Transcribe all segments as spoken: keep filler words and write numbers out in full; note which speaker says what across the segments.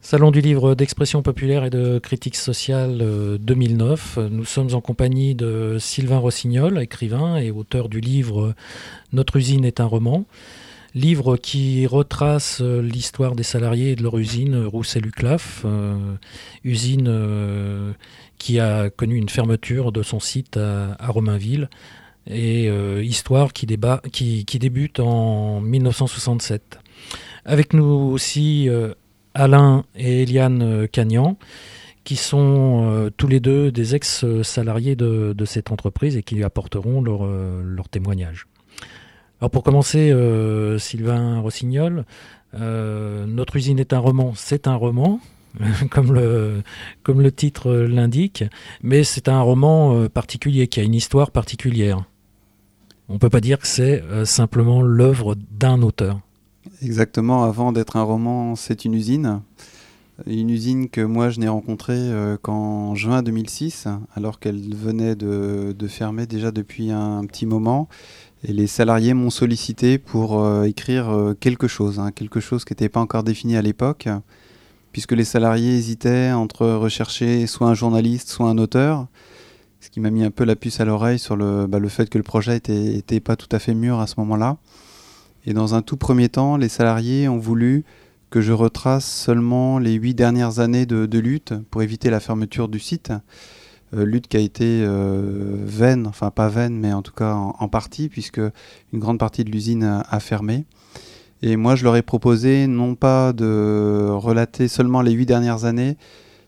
Speaker 1: Salon du livre d'expression populaire et de critique sociale euh, deux mille neuf. Nous sommes en compagnie de Sylvain Rossignol, écrivain et auteur du livre Notre usine est un roman. Livre qui retrace euh, l'histoire des salariés de leur usine Roussel-Uclaf, euh, usine euh, qui a connu une fermeture de son site à, à Romainville, et euh, histoire qui, débat, qui, qui débute en mille neuf cent soixante-sept. Avec nous aussi euh, Alain et Eliane Cagnan, qui sont euh, tous les deux des ex-salariés de, de cette entreprise et qui lui apporteront leur, euh, leur témoignage. Alors pour commencer, euh, Sylvain Rossignol, euh, Notre usine est un roman, c'est un roman, comme le, comme le titre l'indique, mais c'est un roman euh, particulier, qui a une histoire particulière. On ne peut pas dire que c'est euh, simplement l'œuvre d'un auteur.
Speaker 2: Exactement, avant d'être un roman, c'est une usine. Une usine que moi je n'ai rencontrée euh, qu'en juin deux mille six, alors qu'elle venait de, de fermer déjà depuis un, un petit moment. Et les salariés m'ont sollicité pour euh, écrire euh, quelque chose, hein, quelque chose qui n'était pas encore défini à l'époque, puisque les salariés hésitaient entre rechercher soit un journaliste, soit un auteur, ce qui m'a mis un peu la puce à l'oreille sur le, bah, le fait que le projet était, était pas tout à fait mûr à ce moment-là. Et dans un tout premier temps, les salariés ont voulu que je retrace seulement les huit dernières années de, de lutte pour éviter la fermeture du site. Euh, lutte qui a été euh, vaine, enfin pas vaine, mais en tout cas en, en partie, puisque une grande partie de l'usine a, a fermé. Et moi, je leur ai proposé non pas de relater seulement les huit dernières années,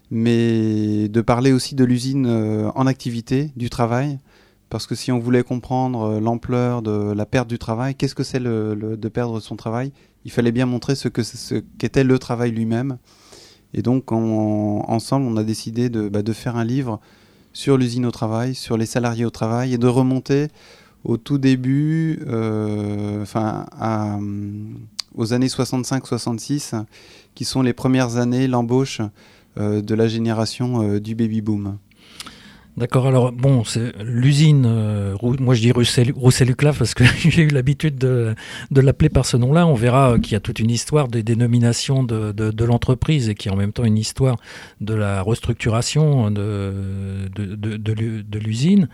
Speaker 2: mais de parler aussi de l'usine euh, en activité, du travail. Parce que si on voulait comprendre l'ampleur de la perte du travail, qu'est-ce que c'est le, le, de perdre son travail, il fallait bien montrer ce, que, ce qu'était le travail lui-même. Et donc, on, ensemble, on a décidé de, bah, de faire un livre sur l'usine au travail, sur les salariés au travail, et de remonter au tout début, euh, enfin, à, aux années soixante-cinq soixante-six, qui sont les premières années, l'embauche euh, de la génération euh, du baby-boom.
Speaker 1: D'accord, alors bon, c'est l'usine, euh, moi je dis Roussel-Uclaf parce que j'ai eu l'habitude de, de l'appeler par ce nom-là. On verra qu'il y a toute une histoire des dénominations de, de, de l'entreprise et qui est en même temps une histoire de la restructuration de, de, de, de, de l'usine.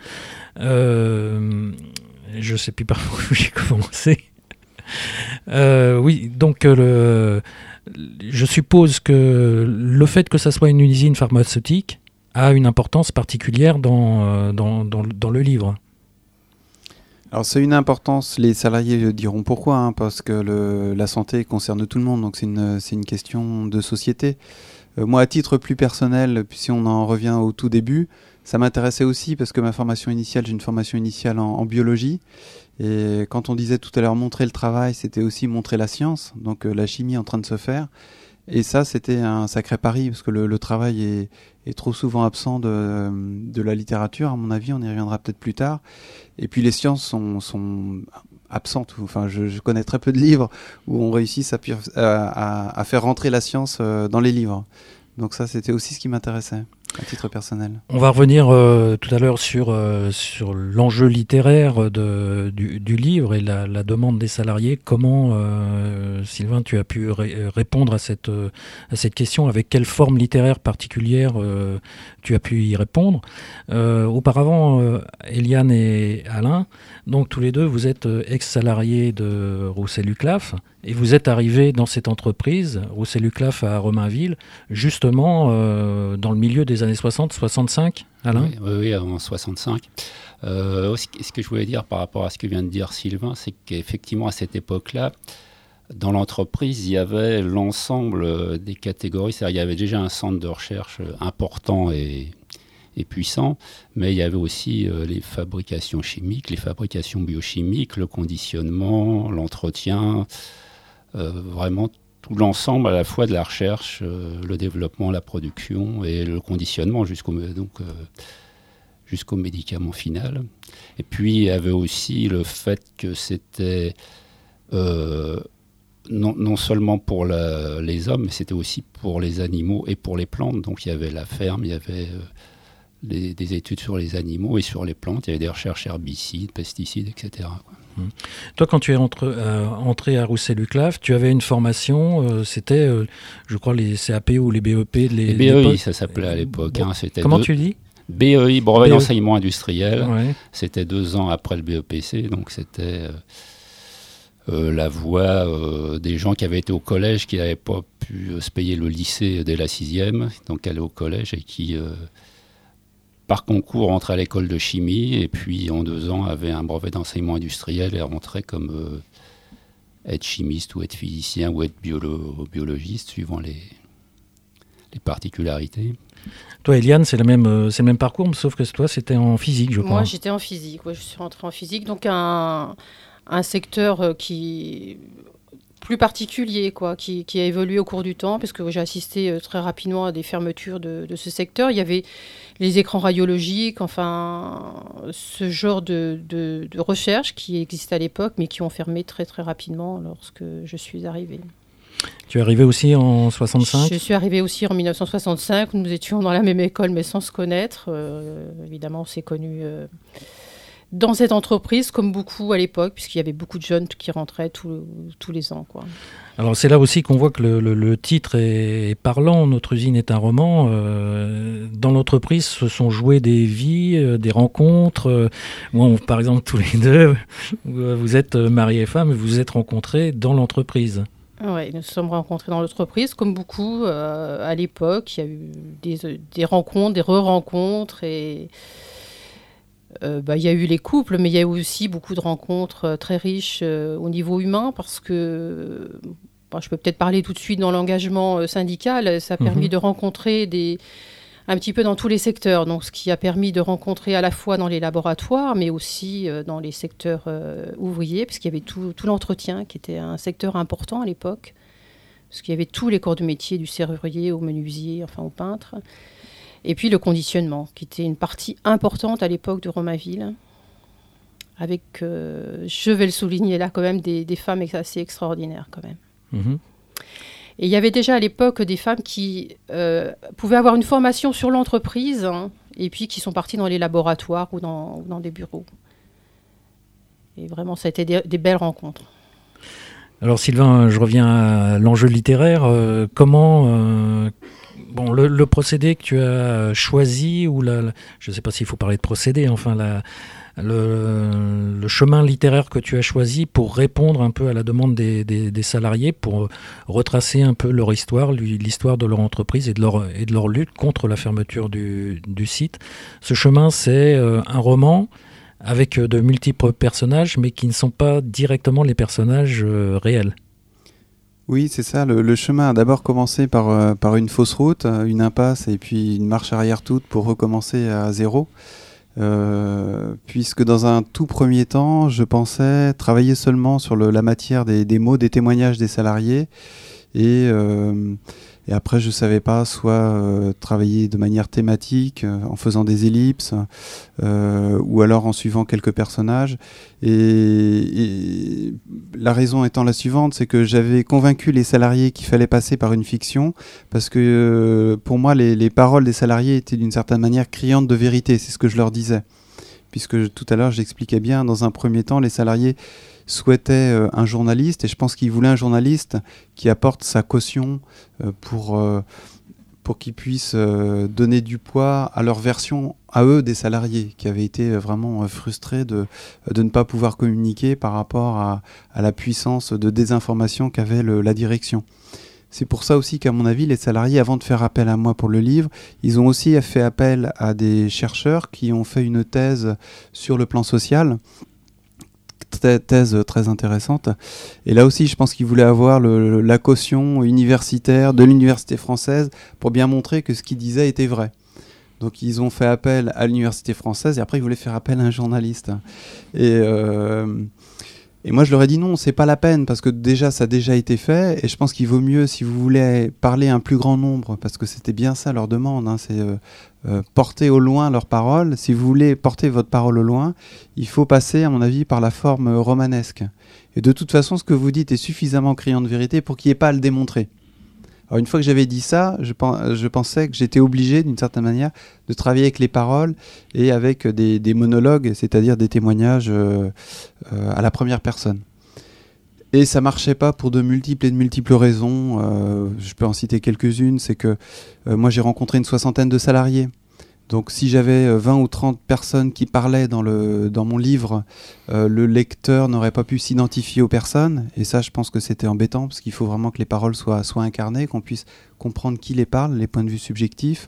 Speaker 1: Euh, je ne sais plus par où j'ai commencé. Euh, oui, donc le, je suppose que le fait que ça soit une usine pharmaceutique a une importance particulière dans, dans, dans, dans le livre.
Speaker 2: Alors c'est une importance, les salariés diront pourquoi, hein, parce que le, la santé concerne tout le monde, donc c'est une, c'est une question de société. Euh, moi, à titre plus personnel, puis si on en revient au tout début, ça m'intéressait aussi parce que ma formation initiale, j'ai une formation initiale en, en biologie, et quand on disait tout à l'heure montrer le travail, c'était aussi montrer la science, donc euh, la chimie en train de se faire. Et ça, c'était un sacré pari, parce que le, le travail est, est trop souvent absent de, de la littérature, à mon avis, on y reviendra peut-être plus tard. Et puis les sciences sont, sont absentes, enfin je, je connais très peu de livres où on réussit à, à, à faire rentrer la science dans les livres. Donc ça, c'était aussi ce qui m'intéressait, à titre personnel.
Speaker 1: On va revenir euh, tout à l'heure sur, euh, sur l'enjeu littéraire de, du, du livre et la, la demande des salariés. Comment, euh, Sylvain, tu as pu ré- répondre à cette, euh, à cette question? Avec quelle forme littéraire particulière euh, tu as pu y répondre? euh, Auparavant, euh, Eliane et Alain, donc tous les deux, vous êtes ex-salariés de Roussel-Uclaf et vous êtes arrivés dans cette entreprise, Roussel-Uclaf à Romainville, justement euh, dans le milieu des années soixante soixante-cinq, Alain?
Speaker 3: Oui, oui, oui, en soixante-cinq. Euh, ce que je voulais dire par rapport à ce que vient de dire Sylvain, c'est qu'effectivement, à cette époque-là, dans l'entreprise, il y avait l'ensemble des catégories. C'est-à-dire, il y avait déjà un centre de recherche important et, et puissant, mais il y avait aussi euh, les fabrications chimiques, les fabrications biochimiques, le conditionnement, l'entretien, euh, vraiment tout l'ensemble à la fois de la recherche, euh, le développement, la production et le conditionnement jusqu'au, donc, euh, jusqu'au médicament final. Et puis il y avait aussi le fait que c'était euh, non, non seulement pour la, les hommes, mais c'était aussi pour les animaux et pour les plantes. Donc il y avait la ferme, il y avait, euh, les, des études sur les animaux et sur les plantes. Il y avait des recherches herbicides, pesticides, et cetera, quoi.
Speaker 1: Mmh. Toi, quand tu es entre, euh, entré à Roussel-Luclave, tu avais une formation, euh, c'était, euh, je crois, les C A P ou les B E P. Les,
Speaker 3: les B E I, ça s'appelait à l'époque.
Speaker 1: Bon,
Speaker 3: hein, c'était
Speaker 1: comment
Speaker 3: deux...
Speaker 1: tu dis
Speaker 3: B E I, brevet
Speaker 1: B E...
Speaker 3: d'enseignement industriel.
Speaker 1: Ouais.
Speaker 3: C'était deux ans après le B E P C, donc c'était euh, euh, la voie euh, des gens qui avaient été au collège, qui n'avaient pas pu euh, se payer le lycée dès la sixième, donc aller au collège et qui... Euh, par concours, rentrait à l'école de chimie et puis en deux ans avait un brevet d'enseignement industriel et rentrait comme euh, être chimiste ou être physicien ou être biolo- biologiste suivant les, les particularités.
Speaker 1: Toi, Eliane, c'est, la même, euh, c'est le même parcours, sauf que toi, c'était en physique, je crois.
Speaker 4: Moi, j'étais en physique. Ouais, je suis rentrée en physique, donc un, un secteur qui plus particulier, quoi, qui, qui a évolué au cours du temps, parce que j'ai assisté euh, très rapidement à des fermetures de, de ce secteur. Il y avait les écrans radiologiques, enfin, ce genre de, de, de recherche qui existait à l'époque, mais qui ont fermé très très rapidement lorsque je suis arrivée.
Speaker 1: Tu es arrivée aussi en soixante-cinq ?
Speaker 4: Je suis arrivée aussi en dix-neuf cent soixante-cinq. Nous étions dans la même école, mais sans se connaître. Euh, évidemment, on s'est connus euh, dans cette entreprise, comme beaucoup à l'époque, puisqu'il y avait beaucoup de jeunes qui rentraient tout, tous les ans, quoi.
Speaker 1: Alors c'est là aussi qu'on voit que le, le, le titre est, est parlant. Notre usine est un roman. Euh, dans l'entreprise se sont jouées des vies, euh, des rencontres. Euh, moi, on, par exemple, tous les deux, vous êtes mari et femme, et vous vous êtes rencontrés dans l'entreprise.
Speaker 4: Oui, nous nous sommes rencontrés dans l'entreprise, comme beaucoup euh, à l'époque. Il y a eu des, des rencontres, des re-rencontres, et euh, bah, il y a eu les couples, mais il y a eu aussi beaucoup de rencontres euh, très riches euh, au niveau humain, parce que bah, je peux peut-être parler tout de suite dans l'engagement euh, syndical. Ça a permis mmh. de rencontrer des, un petit peu dans tous les secteurs, donc ce qui a permis de rencontrer à la fois dans les laboratoires, mais aussi euh, dans les secteurs euh, ouvriers, puisqu'il y avait tout, tout l'entretien qui était un secteur important à l'époque, parce qu'il y avait tous les corps de métier, du serrurier au menuisier, enfin au peintre, et puis le conditionnement, qui était une partie importante à l'époque de Romainville, avec, euh, je vais le souligner là quand même, des, des femmes assez extraordinaires quand même. Mmh. Et il y avait déjà à l'époque des femmes qui euh, pouvaient avoir une formation sur l'entreprise, hein, et puis qui sont parties dans les laboratoires ou dans, ou dans des bureaux. Et vraiment, ça a été des, des belles rencontres. Alors Sylvain, je reviens à l'enjeu littéraire. Euh, comment, euh, bon, le, le procédé que tu as choisi, ou la, la, je ne sais pas s'il faut parler de procédé, enfin la... Le, le chemin littéraire que tu as choisi pour répondre un peu à la demande des, des, des salariés, pour retracer un peu leur histoire, l'histoire de leur entreprise et de leur, et de leur lutte contre la fermeture du, du site. Ce chemin, c'est un roman avec de multiples personnages, mais qui ne sont pas directement les personnages réels.
Speaker 2: Oui, c'est ça. Le, le chemin a d'abord commencé par, euh, par une fausse route, une impasse et puis une marche arrière toute pour recommencer à zéro. Euh, puisque dans un tout premier temps, je pensais travailler seulement sur le, la matière des, des mots, des témoignages des salariés, et, euh, et après je savais pas, soit euh, travailler de manière thématique, euh, en faisant des ellipses, euh, ou alors en suivant quelques personnages. Et, et la raison étant la suivante, c'est que j'avais convaincu les salariés qu'il fallait passer par une fiction, parce que euh, pour moi les, les paroles des salariés étaient d'une certaine manière criantes de vérité, c'est ce que je leur disais. Puisque tout à l'heure j'expliquais bien, dans un premier temps, les salariés souhaitaient euh, un journaliste, et je pense qu'ils voulaient un journaliste qui apporte sa caution euh, pour, euh, pour qu'ils puissent euh, donner du poids à leur version, à eux, des salariés, qui avaient été vraiment euh, frustrés de, de ne pas pouvoir communiquer par rapport à, à la puissance de désinformation qu'avait le, la direction. C'est pour ça aussi qu'à mon avis, les salariés, avant de faire appel à moi pour le livre, ils ont aussi fait appel à des chercheurs qui ont fait une thèse sur le plan social, thèse très intéressante. Et là aussi, je pense qu'ils voulaient avoir le, la caution universitaire de l'université française pour bien montrer que ce qu'ils disaient était vrai. Donc ils ont fait appel à l'université française et après ils voulaient faire appel à un journaliste. Et... Euh, Et moi, je leur ai dit non, c'est pas la peine, parce que déjà, ça a déjà été fait, et je pense qu'il vaut mieux, si vous voulez parler à un plus grand nombre, parce que c'était bien ça leur demande, hein, c'est euh, euh, porter au loin leurs paroles. Si vous voulez porter votre parole au loin, il faut passer, à mon avis, par la forme romanesque. Et de toute façon, ce que vous dites est suffisamment criant de vérité pour qu'il n'y ait pas à le démontrer. Alors une fois que j'avais dit ça, je, pen- je pensais que j'étais obligé d'une certaine manière de travailler avec les paroles et avec des, des monologues, c'est-à-dire des témoignages euh, euh, à la première personne. Et ça marchait pas pour de multiples et de multiples raisons. Euh, je peux en citer quelques-unes. C'est que euh, moi j'ai rencontré une soixantaine de salariés. Donc si j'avais vingt ou trente personnes qui parlaient dans, le, dans mon livre, euh, le lecteur n'aurait pas pu s'identifier aux personnes. Et ça, je pense que c'était embêtant, parce qu'il faut vraiment que les paroles soient, soient incarnées, qu'on puisse comprendre qui les parle, les points de vue subjectifs.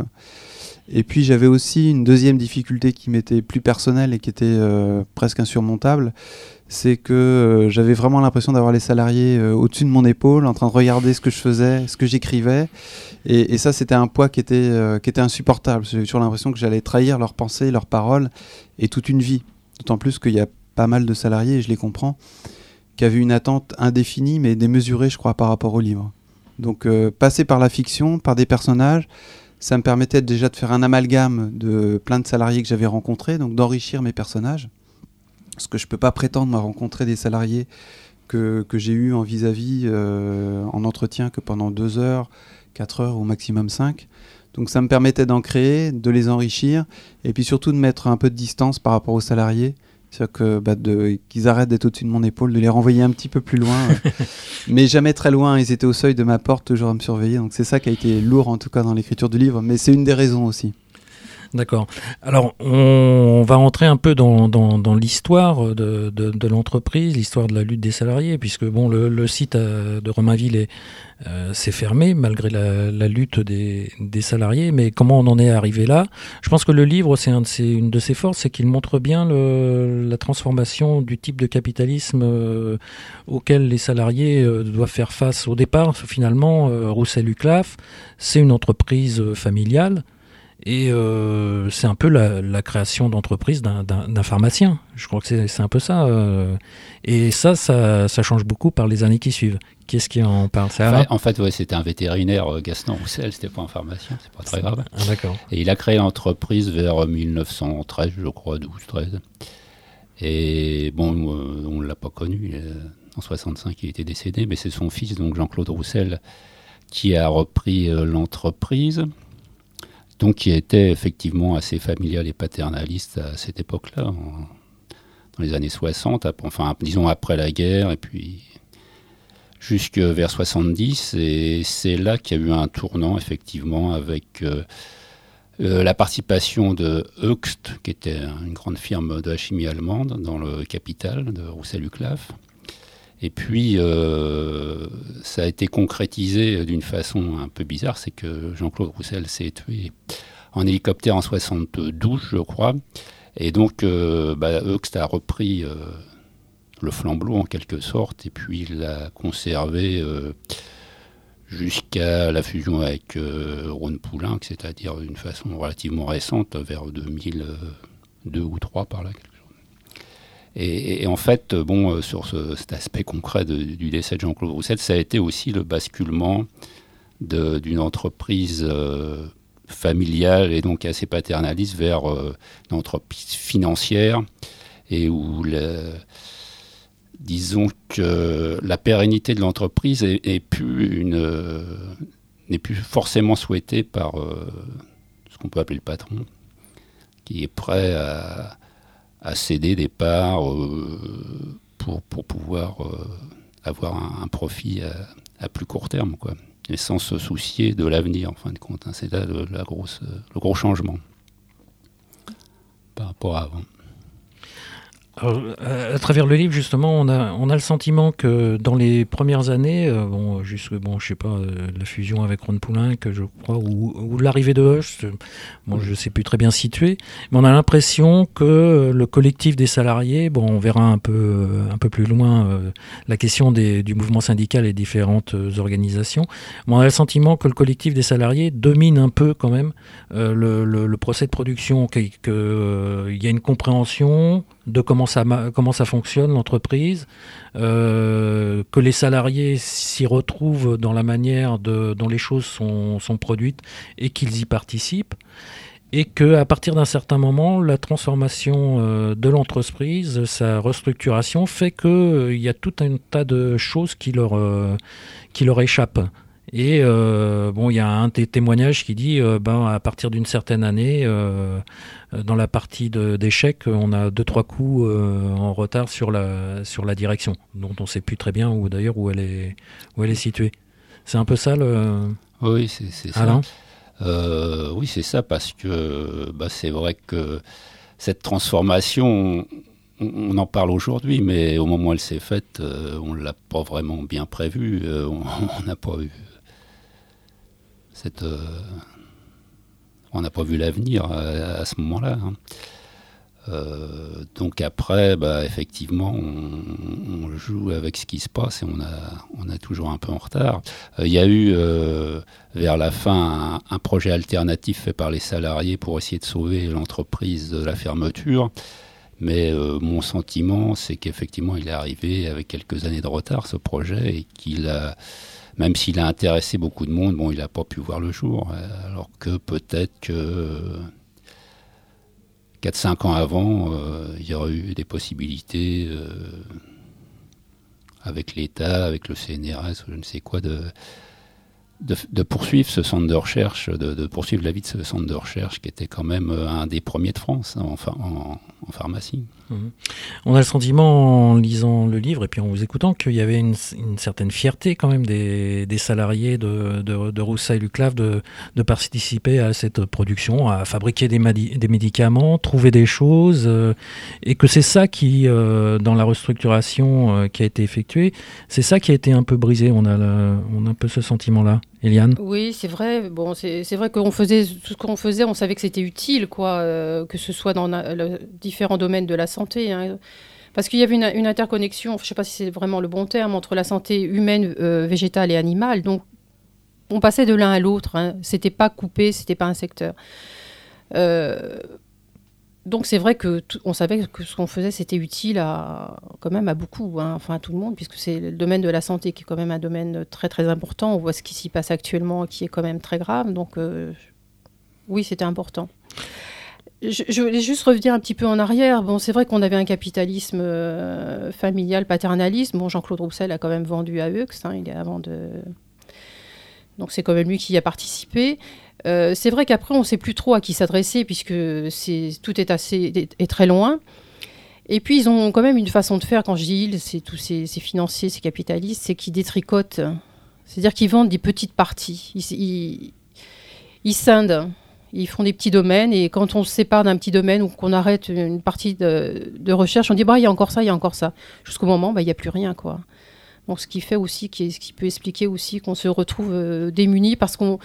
Speaker 2: Et puis j'avais aussi une deuxième difficulté qui m'était plus personnelle et qui était euh, presque insurmontable. C'est que euh, j'avais vraiment l'impression d'avoir les salariés euh, au-dessus de mon épaule, en train de regarder ce que je faisais, ce que j'écrivais. Et, et ça, c'était un poids qui était, euh, qui était insupportable. J'avais toujours l'impression que j'allais trahir leurs pensées, leurs paroles, et toute une vie. D'autant plus qu'il y a pas mal de salariés, et je les comprends, qui avaient une attente indéfinie, mais démesurée, je crois, par rapport au livre. Donc, euh, passer par la fiction, par des personnages, ça me permettait déjà de faire un amalgame de plein de salariés que j'avais rencontrés, donc d'enrichir mes personnages. Parce que je ne peux pas prétendre à rencontrer des salariés que, que j'ai eus en vis-à-vis, euh, en entretien, que pendant deux heures, quatre heures, au maximum cinq. Donc ça me permettait d'en créer, de les enrichir, et puis surtout de mettre un peu de distance par rapport aux salariés. C'est-à-dire que, bah, de, qu'ils arrêtent d'être au-dessus de mon épaule, de les renvoyer un petit peu plus loin. euh, mais jamais très loin, ils étaient au seuil de ma porte, toujours à me surveiller. Donc c'est ça qui a été lourd, en tout cas, dans l'écriture du livre. Mais c'est une des raisons aussi.
Speaker 1: D'accord. Alors, on va rentrer un peu dans, dans, dans l'histoire de, de, de l'entreprise, l'histoire de la lutte des salariés, puisque bon, le, le site euh, de Romainville est, euh, s'est fermé malgré la, la lutte des, des salariés. Mais comment on en est arrivé là ? Je pense que le livre, c'est un de ses, une de ses forces, c'est qu'il montre bien le, la transformation du type de capitalisme euh, auquel les salariés euh, doivent faire face. Au départ, finalement, euh, Roussel-Uclaf, c'est une entreprise euh, familiale. Et euh, c'est un peu la, la création d'entreprise d'un, d'un, d'un pharmacien. Je crois que c'est, c'est un peu ça. Euh. Et ça, ça, ça change beaucoup par les années qui suivent. Qui est-ce qui en parle ? C'est
Speaker 3: enfin, En fait, ouais, c'était un vétérinaire, Gaston Roussel, c'était pas un pharmacien, c'est pas très grave.
Speaker 1: Ah, d'accord.
Speaker 3: Et il a créé l'entreprise vers mille neuf cent treize, je crois, douze, treize. Et bon, euh, on ne l'a pas connu. Il, en soixante-cinq, il était décédé, mais c'est son fils, donc Jean-Claude Roussel, qui a repris euh, l'entreprise. Donc qui était effectivement assez familial et paternaliste à cette époque-là, en, dans les années soixante, enfin disons après la guerre, et puis jusque vers soixante-dix, et c'est là qu'il y a eu un tournant effectivement avec euh, euh, la participation de Hoechst, qui était une grande firme de la chimie allemande dans le capital de Roussel-Uclaf. Et puis, euh, ça a été concrétisé d'une façon un peu bizarre, c'est que Jean-Claude Roussel s'est tué en hélicoptère en soixante-douze, je crois. Et donc, euh, bah, Hoechst a repris euh, le flambeau en quelque sorte, et puis il l'a conservé euh, jusqu'à la fusion avec euh, Rhône-Poulenc, c'est-à-dire d'une façon relativement récente, vers deux mille deux ou deux mille trois par là. Et, et en fait, bon, sur ce, cet aspect concret de, du décès de Jean-Claude Roussel, ça a été aussi le basculement de, d'une entreprise euh, familiale et donc assez paternaliste vers euh, une entreprise financière, et où, le, disons que la pérennité de l'entreprise est, est plus une, euh, n'est plus forcément souhaitée par euh, ce qu'on peut appeler le patron, qui est prêt à à céder des parts euh, pour, pour pouvoir euh, avoir un, un profit à, à plus court terme, quoi. Et sans se soucier de l'avenir, en fin de compte. Hein. C'est là le, la grosse, le gros changement par rapport à avant.
Speaker 1: Alors, à travers le livre, justement, on a, on a le sentiment que dans les premières années, euh, bon, jusque, bon, je sais pas, euh, la fusion avec Rhône-Poulenc, je crois, ou, ou l'arrivée de Hoechst, bon, je sais plus très bien situé, mais on a l'impression que le collectif des salariés, bon, on verra un peu, un peu plus loin euh, la question des, du mouvement syndical et différentes euh, organisations, mais on a le sentiment que le collectif des salariés domine un peu quand même euh, le, le, le procès de production, qu'il euh, y a une compréhension de comment ça, comment ça fonctionne, l'entreprise, euh, que les salariés s'y retrouvent dans la manière de, dont les choses sont, sont produites et qu'ils y participent, et qu'à partir d'un certain moment, la transformation euh, de l'entreprise, sa restructuration, fait qu'il euh, y a tout un tas de choses qui leur, euh, qui leur échappent. Et euh, bon, il y a un des témoignages qui dit, euh, ben à partir d'une certaine année, euh, dans la partie de, d'échecs, on a deux trois coups euh, en retard sur la sur la direction, dont on sait plus très bien où d'ailleurs où elle est où elle est située. C'est un peu ça le.
Speaker 3: Oui, c'est, c'est
Speaker 1: Alain.
Speaker 3: ça. Euh, oui, c'est ça, parce que bah, c'est vrai que cette transformation, on, on en parle aujourd'hui, mais au moment où elle s'est faite, euh, on ne l'a pas vraiment bien prévue. Euh, on n'a pas eu cette, euh, on n'a pas vu l'avenir à, à ce moment-là. Hein. Euh, donc après, bah, effectivement, on, on joue avec ce qui se passe et on a, on a toujours un peu en retard. Il euh, y a eu euh, vers la fin un, un projet alternatif fait par les salariés pour essayer de sauver l'entreprise de la fermeture. Mais euh, mon sentiment, c'est qu'effectivement, il est arrivé avec quelques années de retard, ce projet, et qu'il a, même s'il a intéressé beaucoup de monde, bon, il n'a pas pu voir le jour. Alors que peut-être que quatre cinq ans avant, euh, il y aurait eu des possibilités euh, avec l'État, avec le C N R S, ou je ne sais quoi, de, de, de poursuivre ce centre de recherche, de, de poursuivre la vie de ce centre de recherche qui était quand même un des premiers de France hein, en, en, en pharmacie.
Speaker 1: Mmh. On a le sentiment en lisant le livre et puis en vous écoutant qu'il y avait une, une certaine fierté quand même des, des salariés de, de, de Roussat-Luclave de, de participer à cette production, à fabriquer des, madi- des médicaments, trouver des choses euh, et que c'est ça qui, euh, dans la restructuration euh, qui a été effectuée, c'est ça qui a été un peu brisé. On a, le, on a un peu ce sentiment-là. Eliane ?
Speaker 4: Oui, c'est vrai. Bon, c'est, c'est vrai qu'on faisait tout ce qu'on faisait, on savait que c'était utile, quoi, euh, que ce soit dans na- le, différents domaines de la santé. Hein, parce qu'il y avait une, une interconnexion, je ne sais pas si c'est vraiment le bon terme, entre la santé humaine, euh, végétale et animale. Donc, on passait de l'un à l'autre. Hein, c'était pas coupé, c'était pas un secteur. Euh, donc, c'est vrai que tout, on savait que ce qu'on faisait, c'était utile à, quand même à beaucoup, hein, enfin à tout le monde, puisque c'est le domaine de la santé qui est quand même un domaine très très important. On voit ce qui s'y passe actuellement, qui est quand même très grave. Donc, euh, oui, c'était important. Je, je voulais juste revenir un petit peu en arrière. Bon, c'est vrai qu'on avait un capitalisme euh, familial, paternaliste. Bon, Jean-Claude Roussel a quand même vendu àEux, hein, il est avant de... Donc, c'est quand même lui qui y a participé. Euh, c'est vrai qu'après, on ne sait plus trop à qui s'adresser, puisque c'est, tout est, assez, est, est très loin. Et puis, ils ont quand même une façon de faire. Quand je dis ils, c'est tous ces, ces financiers, ces capitalistes, c'est qu'ils détricotent. C'est-à-dire qu'ils vendent des petites parties. Ils, ils, ils scindent. Ils font des petits domaines. Et quand on se sépare d'un petit domaine ou qu'on arrête une partie de, de recherche, on dit bah, il y a encore ça, il y a encore ça. Jusqu'au moment, bah, il n'y a plus rien, quoi. Donc, ce qui fait aussi, qui, ce qui peut expliquer aussi qu'on se retrouve euh, démunis parce qu'on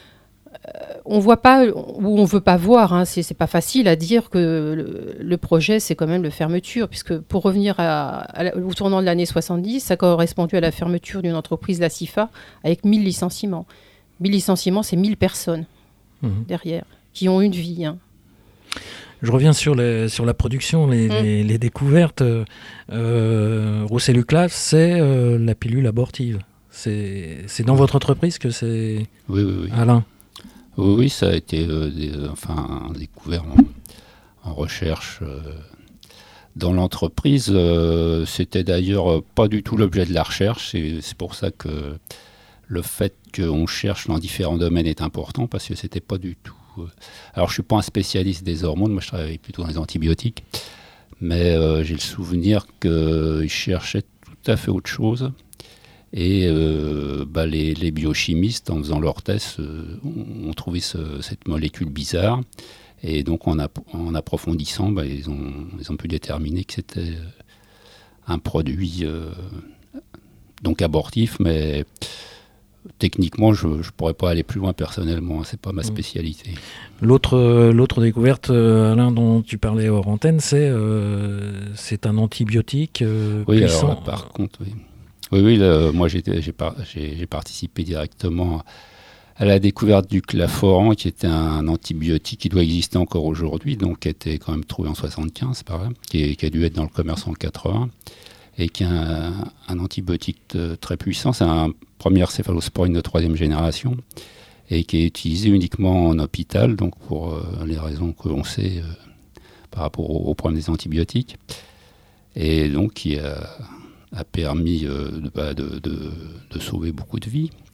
Speaker 4: on voit pas, ou on veut pas voir, hein, c'est, c'est pas facile à dire que le, le projet, c'est quand même la fermeture, puisque pour revenir à, à, au tournant de l'année soixante-dix, ça correspondu à la fermeture d'une entreprise, la CIFA, avec mille licenciements. mille licenciements, c'est mille personnes mmh. derrière, qui ont une vie. Hein.
Speaker 1: Je reviens sur, les, sur la production, les, mmh. les, les découvertes. Euh, Roussat-Luclave, c'est euh, la pilule abortive. C'est, c'est dans votre entreprise que c'est...
Speaker 3: Oui, oui, oui.
Speaker 1: Alain.
Speaker 3: Oui, oui, ça a été euh, des, enfin, découvert en, en recherche euh, dans l'entreprise. Euh, c'était d'ailleurs pas du tout l'objet de la recherche. Et c'est pour ça que le fait qu'on cherche dans différents domaines est important, parce que c'était pas du tout... Euh... Alors, je suis pas un spécialiste des hormones, moi je travaille plutôt dans les antibiotiques, mais euh, j'ai le souvenir qu'ils cherchaient tout à fait autre chose. Et euh, bah les, les biochimistes, en faisant leurs tests, euh, ont, ont trouvé ce, cette molécule bizarre. Et donc, en, ap- en approfondissant, bah, ils, ont, ils ont pu déterminer que c'était un produit euh, donc abortif. Mais techniquement, je ne pourrais pas aller plus loin personnellement. Ce n'est pas ma spécialité.
Speaker 1: L'autre, l'autre découverte, Alain, dont tu parlais hors antenne, c'est, euh, c'est un antibiotique euh,
Speaker 3: oui,
Speaker 1: puissant.
Speaker 3: Alors, par contre, oui. Oui, oui là, moi j'ai, j'ai, par, j'ai, j'ai participé directement à la découverte du claforan, qui était un antibiotique qui doit exister encore aujourd'hui, donc qui a été quand même trouvé en soixante-quinze, par là, qui, est, qui a dû être dans le commerce en quatre-vingts, et qui est un, un antibiotique très puissant. C'est un premier céphalosporine de troisième génération, et qui est utilisé uniquement en hôpital, donc pour euh, les raisons que l'on sait euh, par rapport au, au problème des antibiotiques, et donc qui a... a permis euh, de, de, de, de sauver beaucoup de vies.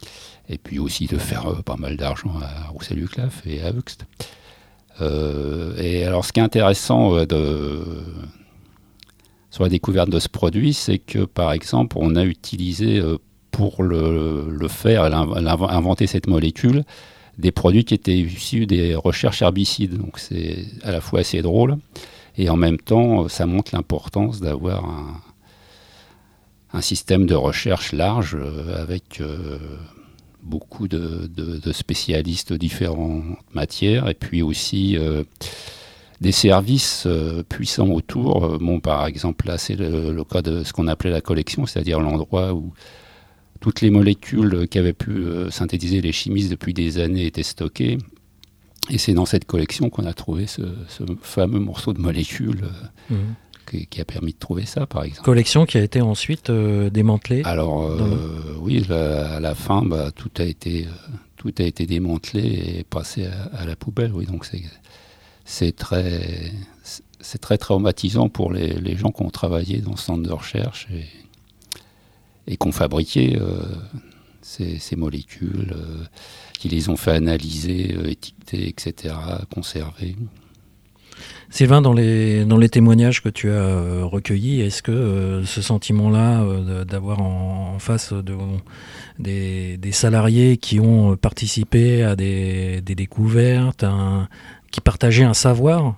Speaker 3: et puis aussi de faire euh, pas mal d'argent à Roussel-Luclaf et à Euxt. Euh, et alors ce qui est intéressant euh, de, sur la découverte de ce produit, c'est que par exemple on a utilisé euh, pour le, le faire, inventer cette molécule, des produits qui étaient issus des recherches herbicides. Donc c'est à la fois assez drôle et en même temps ça montre l'importance d'avoir un, un système de recherche large euh, avec euh, beaucoup de, de, de spécialistes de différentes matières et puis aussi euh, des services euh, puissants autour. Bon, par exemple, là, c'est le, le cas de ce qu'on appelait la collection, c'est-à-dire l'endroit où toutes les molécules qu'avaient pu euh, synthétiser les chimistes depuis des années étaient stockées. Et c'est dans cette collection qu'on a trouvé ce, ce fameux morceau de molécule euh, mmh. qui, qui a permis de trouver ça, par exemple.
Speaker 1: Collection qui a été ensuite euh, démantelée.
Speaker 3: Alors, euh, le... oui, là, à la fin, bah, tout a été, euh, tout a été démantelé et passé à, à la poubelle. Oui, donc c'est, c'est très, c'est très traumatisant pour les, les gens qui ont travaillé dans ce centre de recherche et, et qui ont fabriqué euh, ces, ces molécules, euh, qui les ont fait analyser, euh, étiqueter, et cetera, conserver.
Speaker 1: Sylvain, dans les, dans les témoignages que tu as euh, recueillis, est-ce que euh, ce sentiment-là euh, d'avoir en, en face de, des, des salariés qui ont participé à des, des découvertes, un, qui partageaient un savoir,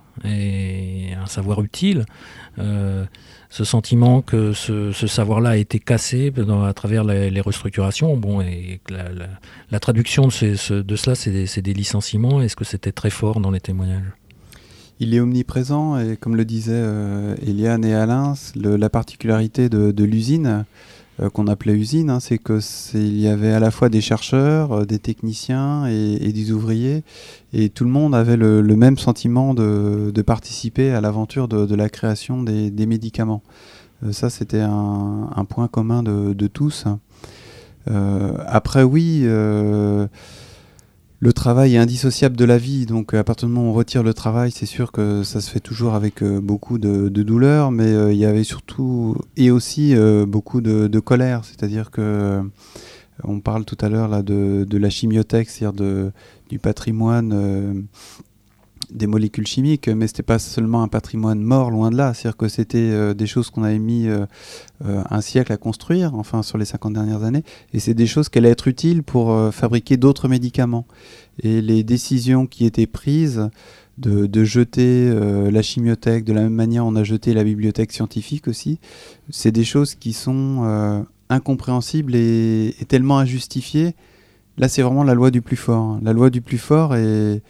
Speaker 1: et un savoir utile, euh, ce sentiment que ce, ce savoir-là a été cassé dans, à travers les, les restructurations, bon, et que la, la, la traduction de, ces, ce, de cela, c'est des, c'est des licenciements, est-ce que c'était très fort dans les témoignages ?
Speaker 2: Il est omniprésent et comme le disaient euh, Eliane et Alain, le, la particularité de, de l'usine, euh, qu'on appelait usine, hein, c'est qu'il y avait à la fois des chercheurs, euh, des techniciens et, et des ouvriers, et tout le monde avait le, le même sentiment de, de participer à l'aventure de, de la création des, des médicaments. Euh, ça, c'était un, un point commun de, de tous. Euh, après, oui... Euh, Le travail est indissociable de la vie, donc à partir du moment où on retire le travail, c'est sûr que ça se fait toujours avec euh, beaucoup de, de douleur, mais euh, il y avait surtout et aussi euh, beaucoup de, de colère, c'est-à-dire que euh, on parle tout à l'heure là de, de la chimiothèque, c'est-à-dire de, du patrimoine euh, des molécules chimiques, mais c'était pas seulement un patrimoine mort, loin de là, c'est-à-dire que c'était euh, des choses qu'on avait mis euh, euh, un siècle à construire, enfin sur les cinquante dernières années, et c'est des choses qui allaient être utiles pour euh, fabriquer d'autres médicaments. Et les décisions qui étaient prises de, de jeter euh, la chimiothèque, de la même manière on a jeté la bibliothèque scientifique aussi, c'est des choses qui sont euh, incompréhensibles et, et tellement injustifiées. Là c'est vraiment la loi du plus fort. La loi du plus fort est...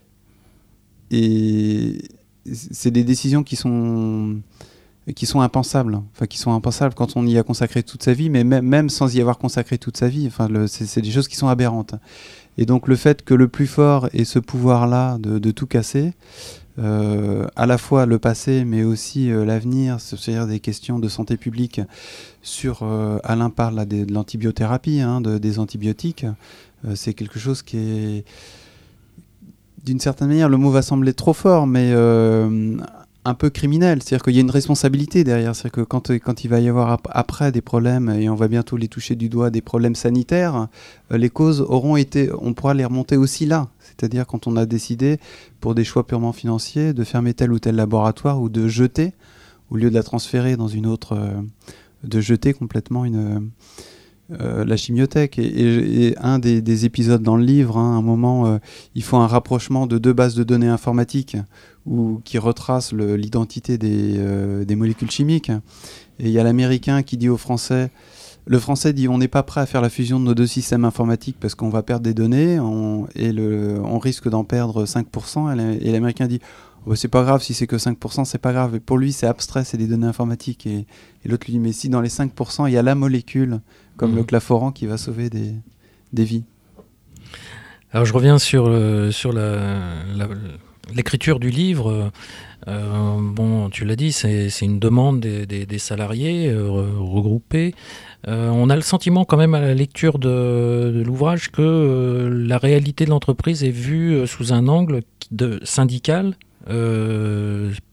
Speaker 2: Et c'est des décisions qui sont, qui sont impensables, enfin qui sont impensables quand on y a consacré toute sa vie, mais même, même sans y avoir consacré toute sa vie, enfin le, c'est, c'est des choses qui sont aberrantes. Et donc le fait que le plus fort ait ce pouvoir-là de, de tout casser, euh, à la fois le passé, mais aussi euh, l'avenir, c'est-à-dire des questions de santé publique sur, euh, Alain parle là, de, de l'antibiothérapie, hein, de, des antibiotiques, euh, c'est quelque chose qui est... D'une certaine manière, le mot va sembler trop fort, mais euh, un peu criminel. C'est-à-dire qu'il y a une responsabilité derrière. C'est-à-dire que quand, quand il va y avoir ap- après des problèmes, et on va bientôt les toucher du doigt, des problèmes sanitaires, euh, les causes auront été, on pourra les remonter aussi là. C'est-à-dire quand on a décidé, pour des choix purement financiers, de fermer tel ou tel laboratoire ou de jeter, au lieu de la transférer dans une autre, euh, de jeter complètement une... Euh, la chimiothèque et, et, et un des, des épisodes dans le livre, hein, à un moment euh, il faut un rapprochement de deux bases de données informatiques où, qui retracent le, l'identité des, euh, des molécules chimiques, et il y a l'américain qui dit au français, le français dit on n'est pas prêt à faire la fusion de nos deux systèmes informatiques parce qu'on va perdre des données on, et le, on risque d'en perdre cinq pour cent, et l'américain dit oh, c'est pas grave, si c'est que cinq pour cent c'est pas grave, et pour lui c'est abstrait, c'est des données informatiques, et, et l'autre lui dit mais si dans les cinq pour cent il y a la molécule comme mmh. le claforant qui va sauver des, des vies.
Speaker 1: Alors je reviens sur, euh, sur la, la, l'écriture du livre. Euh, bon, tu l'as dit, c'est, c'est une demande des, des, des salariés euh, regroupés. Euh, on a le sentiment quand même à la lecture de, de l'ouvrage que euh, la réalité de l'entreprise est vue euh, sous un angle de syndical, euh,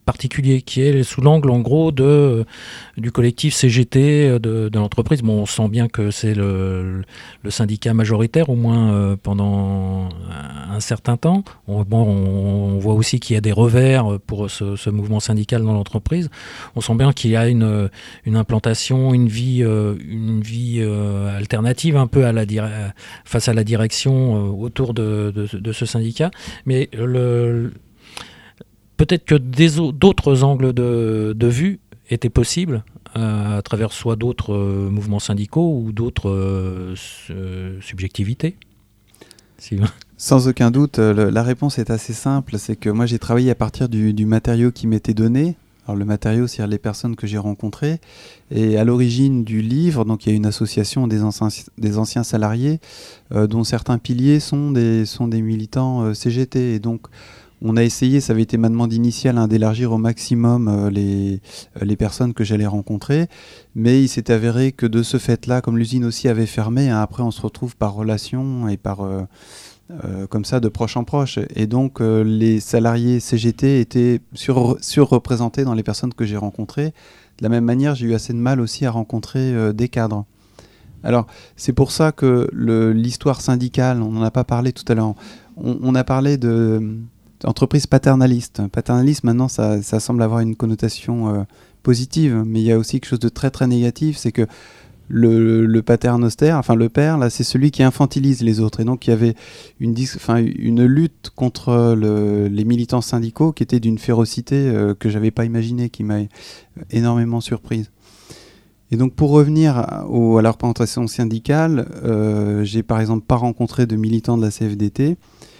Speaker 1: particulier, qui est sous l'angle en gros de, du collectif C G T de, de l'entreprise. Bon, on sent bien que c'est le, le syndicat majoritaire, au moins euh, pendant un certain temps. On, bon, on, on voit aussi qu'il y a des revers pour ce, ce mouvement syndical dans l'entreprise. On sent bien qu'il y a une, une implantation, une vie, euh, une vie euh, alternative un peu à la dire- face à la direction euh, autour de, de, de ce syndicat. Mais le, peut-être que des, d'autres angles de, de vue étaient possibles euh, à travers soit d'autres euh, mouvements syndicaux ou d'autres euh, subjectivités. Sylvain.
Speaker 2: Sans aucun doute, le, la réponse est assez simple. C'est que moi, j'ai travaillé à partir du, du matériau qui m'était donné. Alors, le matériau, c'est les personnes que j'ai rencontrées. Et à l'origine du livre, donc, il y a une association des anciens, des anciens salariés, euh, dont certains piliers sont des, sont des militants euh, C G T. Et donc, on a essayé, ça avait été ma demande initiale, hein, d'élargir au maximum euh, les, euh, les personnes que j'allais rencontrer. Mais il s'est avéré que de ce fait-là, comme l'usine aussi avait fermé, hein, après on se retrouve par relation et par... Euh, Euh, comme ça de proche en proche, et donc euh, les salariés C G T étaient sur, surreprésentés dans les personnes que j'ai rencontrées. De la même manière, j'ai eu assez de mal aussi à rencontrer euh, des cadres. Alors c'est pour ça que le, l'histoire syndicale, on n'en a pas parlé tout à l'heure, on, on a parlé de, d'entreprise paternaliste. Paternaliste, maintenant ça, ça semble avoir une connotation euh, positive, mais il y a aussi quelque chose de très très négatif, c'est que Le, le paternoster, enfin le père, là, c'est celui qui infantilise les autres. Et donc, il y avait une, dis- enfin, une lutte contre le, les militants syndicaux qui était d'une férocité euh, que je n'avais pas imaginée, qui m'a énormément surprise. Et donc, pour revenir à, au, à la représentation syndicale, euh, j'ai par exemple pas rencontré de militants de la C F D T,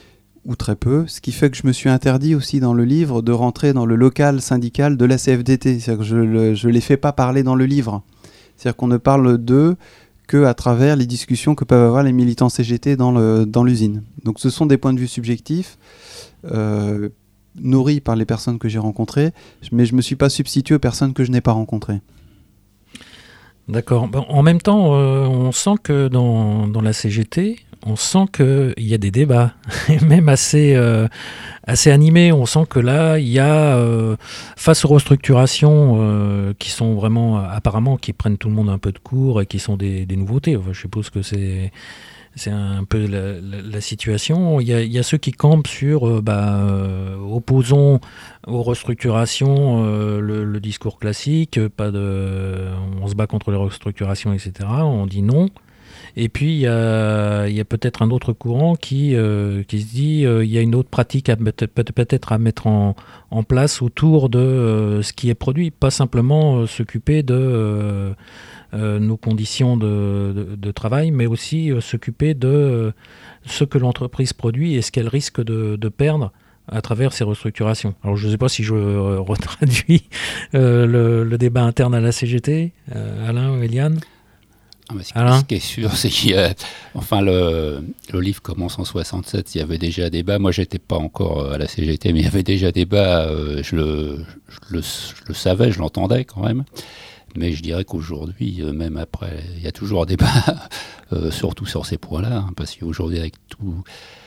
Speaker 2: ou très peu, ce qui fait que je me suis interdit aussi dans le livre de rentrer dans le local syndical de la C F D T. C'est-à-dire que je ne les fais pas parler dans le livre. C'est-à-dire qu'on ne parle d'eux qu'à travers les discussions que peuvent avoir les militants C G T dans, le, dans l'usine. Donc ce sont des points de vue subjectifs, euh, nourris par les personnes que j'ai rencontrées, mais je ne me suis pas substitué aux personnes que je n'ai pas rencontrées.
Speaker 1: D'accord. Bon, en même temps, euh, on sent que dans, dans la C G T, on sent qu'il y a des débats, même assez, euh, assez animés. On sent que là, il y a, euh, face aux restructurations euh, qui sont vraiment, apparemment, qui prennent tout le monde un peu de court et qui sont des, des nouveautés. Enfin, je suppose que c'est, c'est un peu la, la, la situation. Il y a, il y a ceux qui campent sur, euh, bah, euh, opposons aux restructurations euh, le, le discours classique, pas de, on se bat contre les restructurations, et cetera. On dit non. Et puis, il y a, il y a peut-être un autre courant qui, euh, qui se dit euh, il y a une autre pratique à, peut-être à mettre en, en place autour de euh, ce qui est produit, pas simplement euh, s'occuper de euh, euh, nos conditions de, de, de travail, mais aussi euh, s'occuper de euh, ce que l'entreprise produit et ce qu'elle risque de, de perdre à travers ces restructurations. Alors, je ne sais pas si je euh, retraduis euh, le, le débat interne à la C G T, euh, Alain ou Eliane.
Speaker 3: Ah, mais ce qui est sûr, c'est qu'il y a, enfin, le, le livre commence en soixante-sept, il y avait déjà débat. Moi, j'étais pas encore à la C G T, mais il y avait déjà débat. Euh, je, le, je, le, je le savais, je l'entendais quand même. Mais je dirais qu'aujourd'hui, même après, il y a toujours débat, euh, surtout sur ces points-là, hein, parce qu'aujourd'hui, avec tout,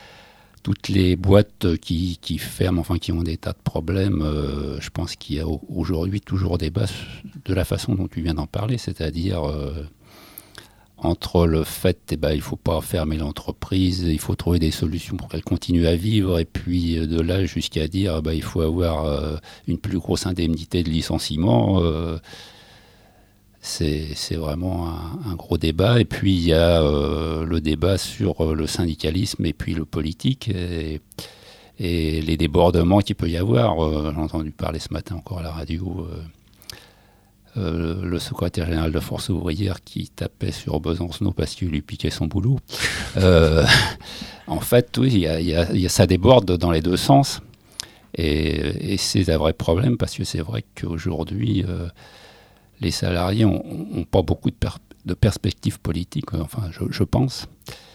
Speaker 3: toutes les boîtes qui, qui ferment, enfin, qui ont des tas de problèmes, euh, je pense qu'il y a aujourd'hui toujours débat de la façon dont tu viens d'en parler, c'est-à-dire euh, entre le fait qu'il eh ben, ne faut pas fermer l'entreprise, il faut trouver des solutions pour qu'elle continue à vivre, et puis de là jusqu'à dire bah, il faut avoir euh, une plus grosse indemnité de licenciement. Euh, c'est, c'est vraiment un, un gros débat. Et puis il y a euh, le débat sur le syndicalisme et puis le politique, et, et les débordements qu'il peut y avoir. Euh, j'ai entendu parler ce matin encore à la radio. Euh, Euh, le secrétaire général de Force ouvrière qui tapait sur Besancenot parce qu'il lui piquait son boulot. Euh, en fait, oui, y a, y a, y a, ça déborde dans les deux sens. Et, et c'est un vrai problème parce que c'est vrai qu'aujourd'hui, euh, les salariés n'ont pas beaucoup de, per- de perspectives politiques, enfin, je, je pense.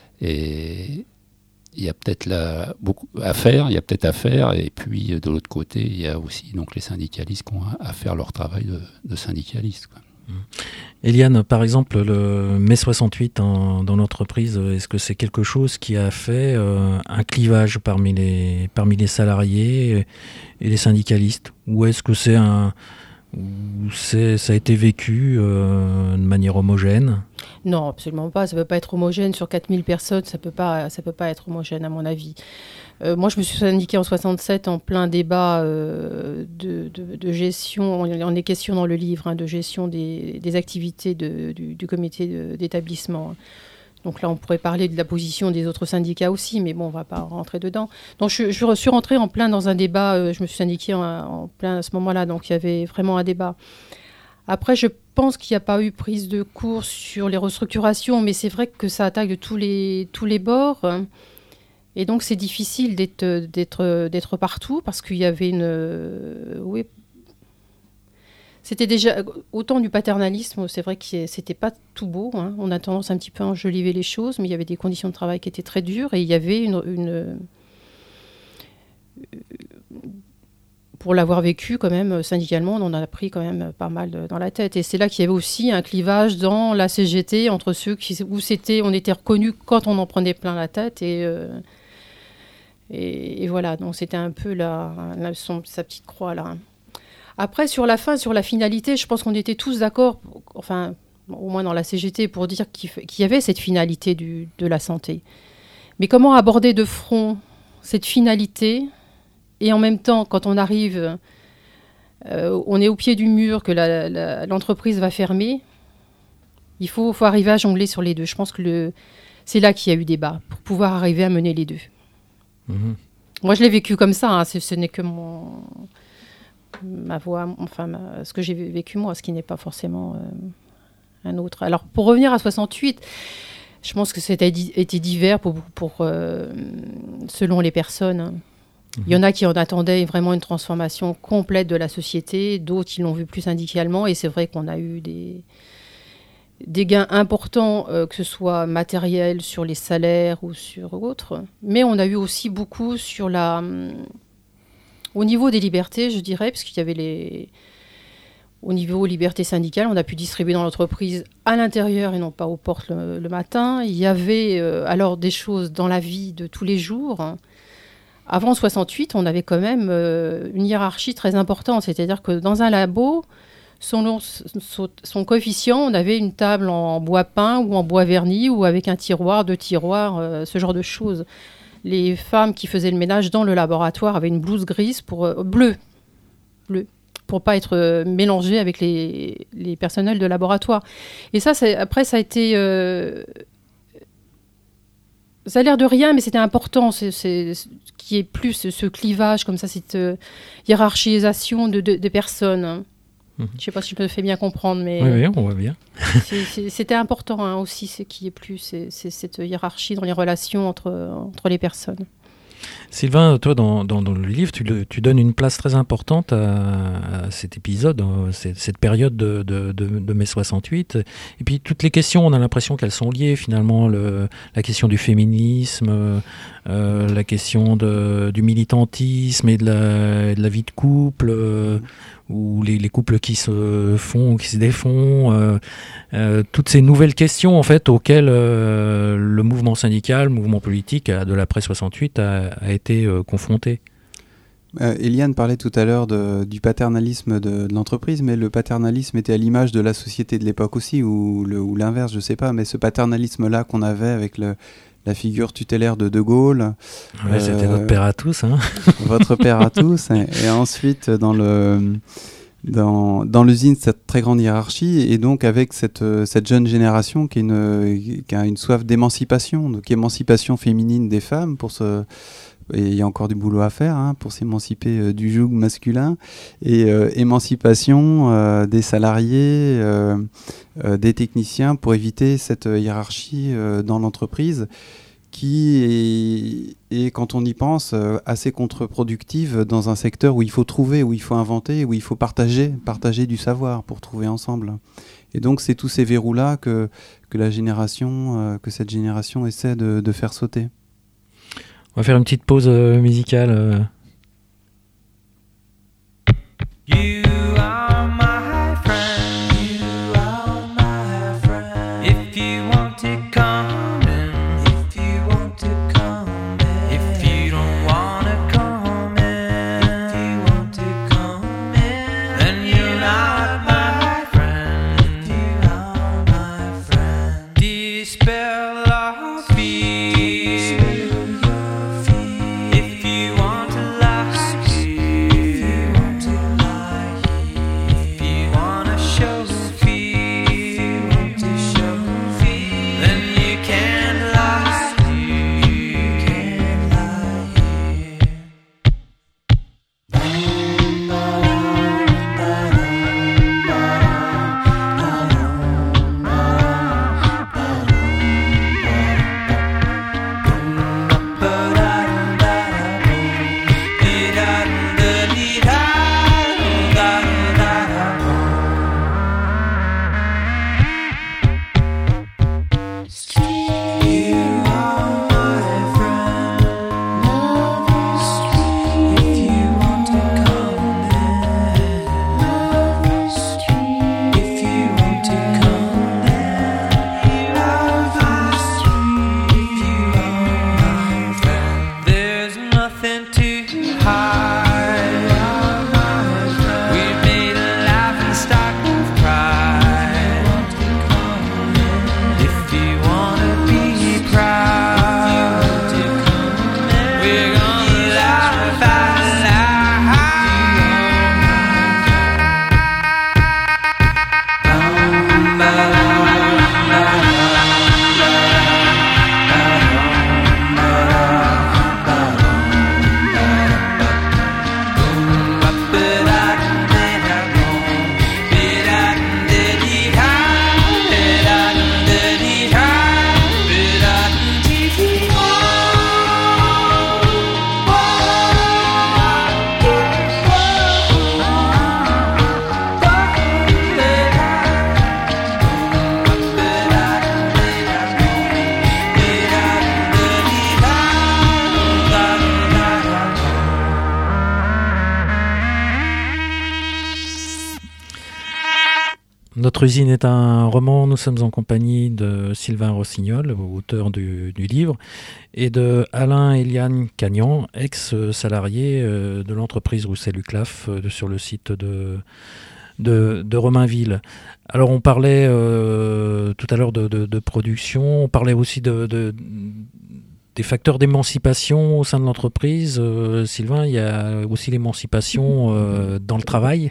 Speaker 3: Et il y a peut-être là beaucoup à faire, il y a peut-être à faire, et puis de l'autre côté, il y a aussi donc les syndicalistes qui ont à faire leur travail de, de syndicalistes, quoi.
Speaker 1: Eliane, par exemple, le mai soixante-huit en, dans l'entreprise, est-ce que c'est quelque chose qui a fait euh, un clivage parmi les, parmi les salariés et les syndicalistes? Ou est-ce que c'est un, ou c'est, ça a été vécu euh, de manière homogène?
Speaker 4: Non, absolument pas. Ça ne peut pas être homogène sur quatre mille personnes. Ça peut pas, ça peut pas être homogène, à mon avis. Euh, moi, je me suis syndiquée en soixante-sept en plein débat euh, de, de, de gestion. On est question dans le livre hein, de gestion des, des activités de, du, du comité de, d'établissement. Donc là, on pourrait parler de la position des autres syndicats aussi, mais bon, on ne va pas rentrer dedans. Donc je, je suis rentrée en plein dans un débat. Euh, je me suis syndiquée en, en plein à ce moment-là. Donc il y avait vraiment un débat. Après, je pense qu'il n'y a pas eu prise de cours sur les restructurations, mais c'est vrai que ça attaque de tous les, tous les bords. Et donc, c'est difficile d'être, d'être, d'être partout parce qu'il y avait une... Euh, oui, c'était déjà... Autant du paternalisme, c'est vrai que c'était pas tout beau. Hein. On a tendance un petit peu à enjoliver les choses, mais il y avait des conditions de travail qui étaient très dures et il y avait une... une pour l'avoir vécu quand même syndicalement, on en a pris quand même pas mal dans la tête. Et c'est là qu'il y avait aussi un clivage dans la C G T entre ceux qui, où c'était, on était reconnus quand on en prenait plein la tête et... Euh, Et, et voilà, donc c'était un peu la, la, son, sa petite croix là. Après, sur la fin, sur la finalité, je pense qu'on était tous d'accord, enfin, au moins dans la C G T, pour dire qu'il, qu'il y avait cette finalité du, de la santé. Mais comment aborder de front cette finalité et en même temps, quand on arrive, euh, on est au pied du mur, que la, la, l'entreprise va fermer, il faut, faut arriver à jongler sur les deux. Je pense que le, c'est là qu'il y a eu débat, pour pouvoir arriver à mener les deux. Mmh. Moi, je l'ai vécu comme ça. Hein. Ce, ce n'est que mon, ma voix, enfin, ma, ce que j'ai vécu moi, ce qui n'est pas forcément euh, un autre. Alors, pour revenir à soixante-huit, je pense que c'était été divers pour, pour, euh, selon les personnes. Mmh. Il y en a qui en attendaient vraiment une transformation complète de la société, d'autres qui l'ont vu plus syndicalement. Et c'est vrai qu'on a eu des... des gains importants, euh, que ce soit matériels sur les salaires ou sur autres. Mais on a eu aussi beaucoup sur la... Euh, au niveau des libertés, je dirais, parce qu'il y avait les... Au niveau liberté syndicale, on a pu distribuer dans l'entreprise à l'intérieur et non pas aux portes le, le matin. Il y avait euh, alors des choses dans la vie de tous les jours. Avant soixante-huit, on avait quand même euh, une hiérarchie très importante. C'est-à-dire que dans un labo... Son, son, son coefficient, on avait une table en bois peint ou en bois verni ou avec un tiroir, deux tiroirs, euh, ce genre de choses. Les femmes qui faisaient le ménage dans le laboratoire avaient une blouse grise pour euh, bleue, bleu, pour pas être euh, mélangées avec les, les personnels de laboratoire. Et ça, c'est, après, ça a été... Euh, ça a l'air de rien, mais c'était important, c'est, c'est, qu'il y ait plus ce, ce clivage, comme ça, cette euh, hiérarchisation de, de, de personnes. Je ne sais pas si je me fais bien comprendre, mais...
Speaker 1: Oui, oui, on voit bien.
Speaker 4: c'est, c'est, c'était important hein, aussi, c'est qu'il n'y ait plus c'est, c'est cette hiérarchie dans les relations entre, entre les personnes.
Speaker 1: Sylvain, toi, dans, dans, dans le livre, tu, le, tu donnes une place très importante à, à cet épisode, hein, cette, cette période de, de, de, de mai soixante-huit. Et puis, toutes les questions, on a l'impression qu'elles sont liées, finalement. Le, la question du féminisme, euh, la question de, du militantisme et de la, de la vie de couple, euh, ou les, les couples qui se font, qui se défont, euh, euh, toutes ces nouvelles questions en fait auxquelles euh, le mouvement syndical, le mouvement politique de l'après soixante-huit a, a été euh, confronté.
Speaker 2: Euh, Eliane parlait tout à l'heure de, du paternalisme de, de l'entreprise, mais le paternalisme était à l'image de la société de l'époque aussi, ou, le, ou l'inverse, je ne sais pas, mais ce paternalisme-là qu'on avait avec le, la figure tutélaire de De Gaulle.
Speaker 1: Ouais, euh, c'était notre père à tous. Hein.
Speaker 2: Votre père à tous. Et, et ensuite, dans, le, dans, dans l'usine, cette très grande hiérarchie, et donc avec cette, cette jeune génération qui, est une, qui a une soif d'émancipation, donc émancipation féminine des femmes pour se... Et il y a encore du boulot à faire hein, pour s'émanciper euh, du joug masculin et euh, émancipation euh, des salariés, euh, euh, des techniciens pour éviter cette hiérarchie euh, dans l'entreprise qui est, est, quand on y pense, euh, assez contre-productive dans un secteur où il faut trouver, où il faut inventer, où il faut partager, partager du savoir pour trouver ensemble. Et donc c'est tous ces verrous-là que, que, la génération, euh, que cette génération essaie de, de faire sauter.
Speaker 1: On va faire une petite pause euh, musicale. Euh. You are my friend, you are
Speaker 5: we're gonna laugh out
Speaker 1: Notre usine est un roman. Nous sommes en compagnie de Sylvain Rossignol, auteur du, du livre, et de Alain Eliane Cagnan, ex-salarié de l'entreprise Roussel-Uclaf sur le site de, de, de Romainville. Alors on parlait euh, tout à l'heure de, de, de production, on parlait aussi de, de, des facteurs d'émancipation au sein de l'entreprise. Euh, Sylvain, il y a aussi l'émancipation euh, dans le travail.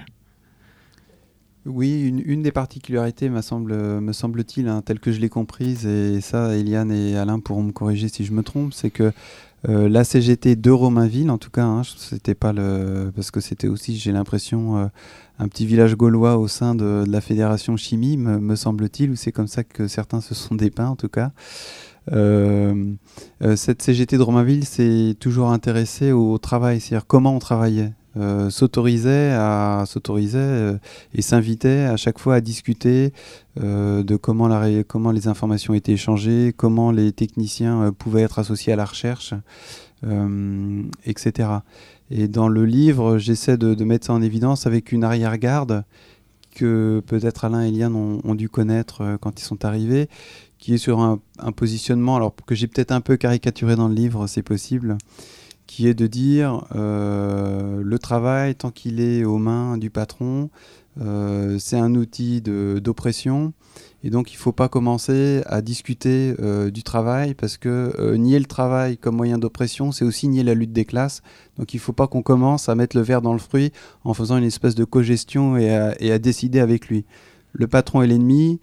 Speaker 2: Oui, une, une des particularités, me, semble, me semble-t-il, hein, telle que je l'ai comprise, et ça, Eliane et Alain pourront me corriger si je me trompe, c'est que euh, la C G T de Romainville, en tout cas, hein, c'était pas le, parce que c'était aussi, j'ai l'impression, euh, un petit village gaulois au sein de, de la fédération chimie, me, me semble-t-il, ou c'est comme ça que certains se sont dépeints, en tout cas. Euh, euh, cette C G T de Romainville s'est toujours intéressée au travail, c'est-à-dire comment on travaillait. Euh, s'autorisait à s'autorisait euh, et s'invitait à chaque fois à discuter euh, de comment, la ré- comment les informations étaient échangées, comment les techniciens euh, pouvaient être associés à la recherche, euh, et cetera. Et dans le livre, j'essaie de, de mettre ça en évidence avec une arrière-garde que peut-être Alain et Eliane ont, ont dû connaître euh, quand ils sont arrivés, qui est sur un, un positionnement, alors que j'ai peut-être un peu caricaturé dans le livre, c'est possible, qui est de dire euh, le travail, tant qu'il est aux mains du patron, euh, c'est un outil de, d'oppression. Et donc, il ne faut pas commencer à discuter euh, du travail, parce que euh, nier le travail comme moyen d'oppression, c'est aussi nier la lutte des classes. Donc, il ne faut pas qu'on commence à mettre le verre dans le fruit en faisant une espèce de cogestion et à, et à décider avec lui. Le patron est l'ennemi,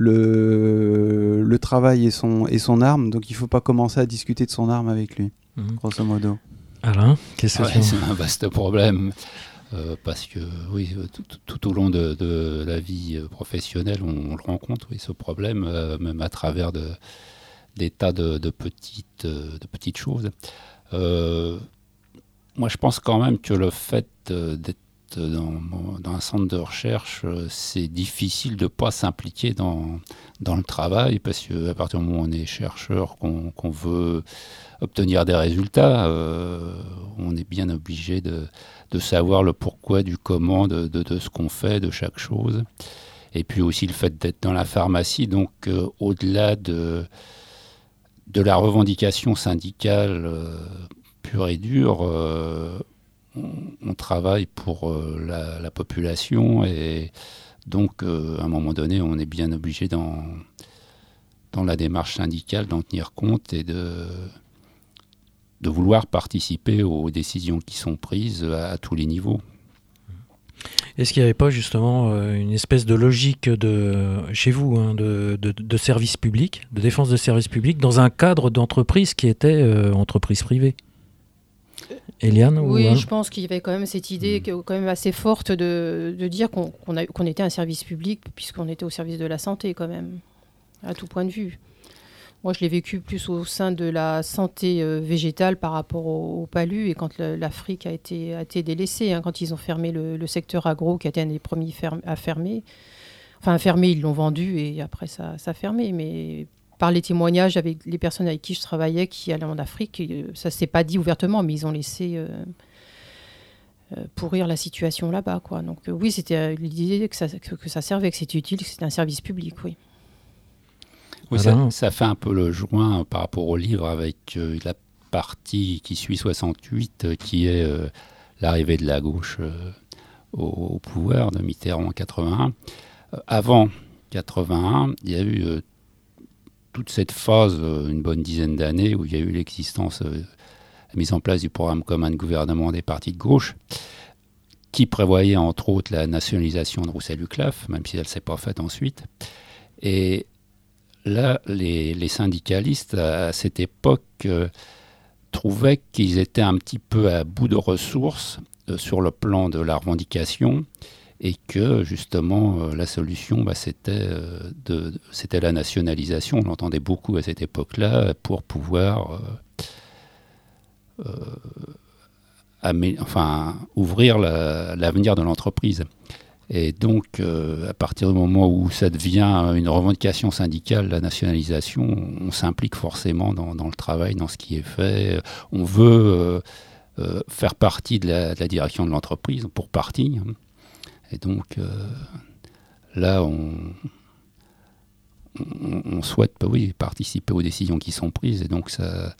Speaker 2: le, le travail est son, est son arme, donc il ne faut pas commencer à discuter de son arme avec lui, mmh. grosso modo.
Speaker 1: Alain, qu'est-ce que
Speaker 3: ouais,
Speaker 1: c'est
Speaker 3: C'est un vaste problème, euh, parce que oui, tout, tout au long de, de la vie professionnelle, on, on le rencontre, oui, ce problème, euh, même à travers de, des tas de, de, petites, de petites choses. Euh, moi, je pense quand même que le fait d'être dans, dans un centre de recherche, c'est difficile de ne pas s'impliquer dans, dans le travail, parce qu'à partir du moment où on est chercheur, qu'on, qu'on veut obtenir des résultats, euh, on est bien obligé de, de savoir le pourquoi du comment de, de, de ce qu'on fait, de chaque chose. Et puis aussi le fait d'être dans la pharmacie, donc euh, au-delà de, de la revendication syndicale euh, pure et dure, euh, on, on travaille pour euh, la, la population, et donc euh, à un moment donné, on est bien obligé dans, dans la démarche syndicale d'en tenir compte et de... de vouloir participer aux décisions qui sont prises à, à tous les niveaux.
Speaker 1: Est-ce qu'il n'y avait pas justement euh, une espèce de logique de, chez vous hein, de, de, de service public, de défense de service public, dans un cadre d'entreprise qui était euh, entreprise privée ? Eliane,
Speaker 4: oui,
Speaker 1: ou, hein
Speaker 4: je pense qu'il y avait quand même cette idée mmh. quand même assez forte de, de dire qu'on, qu'on, a, qu'on était un service public, puisqu'on était au service de la santé quand même, à tout point de vue. Moi, je l'ai vécu plus au sein de la santé euh, végétale par rapport au, au palu, et quand le, l'Afrique a été, a été délaissée, hein, quand ils ont fermé le, le secteur agro, qui a été un des premiers ferme, à fermer. Enfin, à fermer, ils l'ont vendu, et après, ça, ça a fermé. Mais par les témoignages avec les personnes avec qui je travaillais, qui allaient en Afrique, ça ne s'est pas dit ouvertement, mais ils ont laissé euh, euh, pourrir la situation là-bas, quoi. Donc euh, oui, c'était euh, l'idée que ça, que, que ça servait, que c'était utile, que c'était un service public, oui.
Speaker 3: Oui, ça, ça fait un peu le joint par rapport au livre, avec euh, la partie qui suit soixante-huit, euh, qui est euh, l'arrivée de la gauche euh, au, au pouvoir de Mitterrand en quatre-vingt-un. Euh, avant quatre-vingt-un, il y a eu euh, toute cette phase, euh, une bonne dizaine d'années, où il y a eu l'existence euh, la mise en place du programme commun de gouvernement des partis de gauche, qui prévoyait entre autres la nationalisation de Roussel-Luclaf, même si elle ne s'est pas faite ensuite. Et là, les, les syndicalistes, à, à cette époque, euh, trouvaient qu'ils étaient un petit peu à bout de ressources euh, sur le plan de la revendication, et que justement, euh, la solution, bah, c'était, euh, de, c'était la nationalisation. On l'entendait beaucoup à cette époque-là, pour pouvoir... Euh, euh, Amé- enfin, ouvrir la, l'avenir de l'entreprise. Et donc, euh, à partir du moment où ça devient une revendication syndicale, la nationalisation, on, on s'implique forcément dans, dans le travail, dans ce qui est fait. On veut euh, euh, faire partie de la, de la direction de l'entreprise, pour partie. Et donc, euh, là, on, on, on souhaite bah oui, participer aux décisions qui sont prises. Et donc, ça...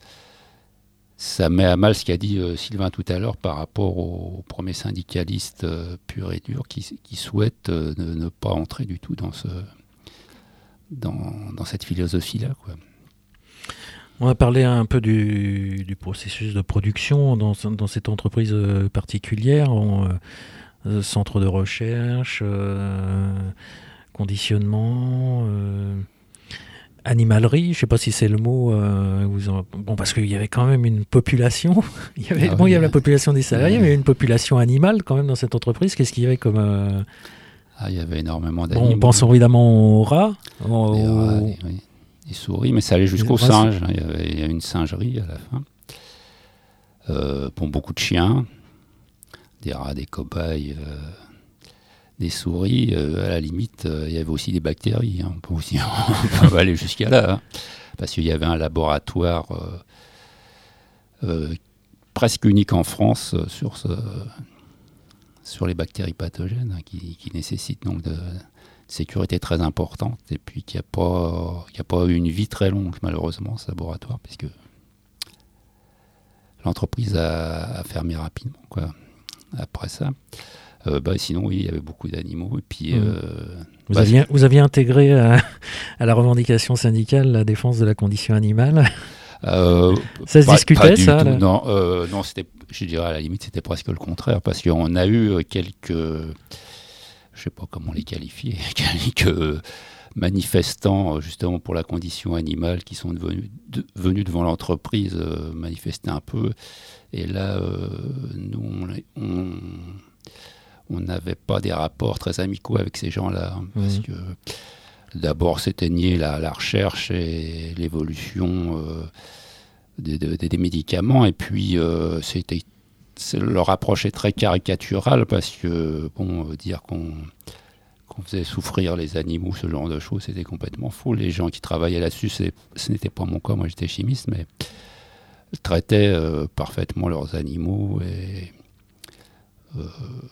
Speaker 3: Ça met à mal ce qu'a dit euh, Sylvain tout à l'heure par rapport aux premiers syndicalistes euh, purs et durs qui, qui souhaitent euh, ne, ne pas entrer du tout dans, ce, dans, dans cette philosophie-là, quoi.
Speaker 1: On a parlé un peu du, du processus de production dans, dans cette entreprise particulière, en, euh, centre de recherche, euh, conditionnement... Euh animalerie, je ne sais pas si c'est le mot. Euh, vous en... Bon, parce qu'il y avait quand même une population. il y avait, ah, bon, oui, il y avait la population des salariés, oui. mais il y avait une population animale quand même dans cette entreprise. Qu'est-ce qu'il y avait comme euh...
Speaker 3: ah, il y avait énormément d'animaux.
Speaker 1: Bon, on pense évidemment aux rats, aux...
Speaker 3: Des, rats des, oui. des souris, mais ça allait jusqu'aux des singes. Il y, avait, il y avait une singerie à la fin. Euh, bon, beaucoup de chiens, des rats, des cobayes. Euh... Des souris, euh, à la limite, euh, il y avait aussi des bactéries. Hein. On peut aussi on peut aller jusqu'à là. Hein. Parce qu'il y avait un laboratoire euh, euh, presque unique en France euh, sur, ce, sur les bactéries pathogènes, hein, qui, qui nécessitent donc de, de sécurité très importante. Et puis qui n'a pas, qui a pas eu une vie très longue, malheureusement, ce laboratoire, puisque l'entreprise a, a fermé rapidement, quoi, après ça. Euh, bah, sinon, oui, il y avait beaucoup d'animaux. Et puis, mmh. euh,
Speaker 1: vous,
Speaker 3: bah,
Speaker 1: aviez, vous aviez intégré à, à la revendication syndicale la défense de la condition animale.
Speaker 3: euh,
Speaker 1: Ça se
Speaker 3: pas,
Speaker 1: discutait,
Speaker 3: pas
Speaker 1: ça là
Speaker 3: Non, euh, non c'était, je dirais à la limite, c'était presque le contraire. Parce qu'on a eu quelques, je ne sais pas comment les qualifier, quelques manifestants justement pour la condition animale qui sont devenus, de, venus devant l'entreprise euh, manifester un peu. Et là, euh, nous, on... on on n'avait pas des rapports très amicaux avec ces gens-là, hein, parce mmh. que d'abord c'était nier la, la recherche et l'évolution euh, des, des, des médicaments, et puis euh, c'était, leur approche est très caricaturale, parce que bon, dire qu'on, qu'on faisait souffrir les animaux, ce genre de choses, c'était complètement faux. Les gens qui travaillaient là-dessus, c'est, ce n'était pas mon cas, moi j'étais chimiste, mais traitaient euh, parfaitement leurs animaux, et euh,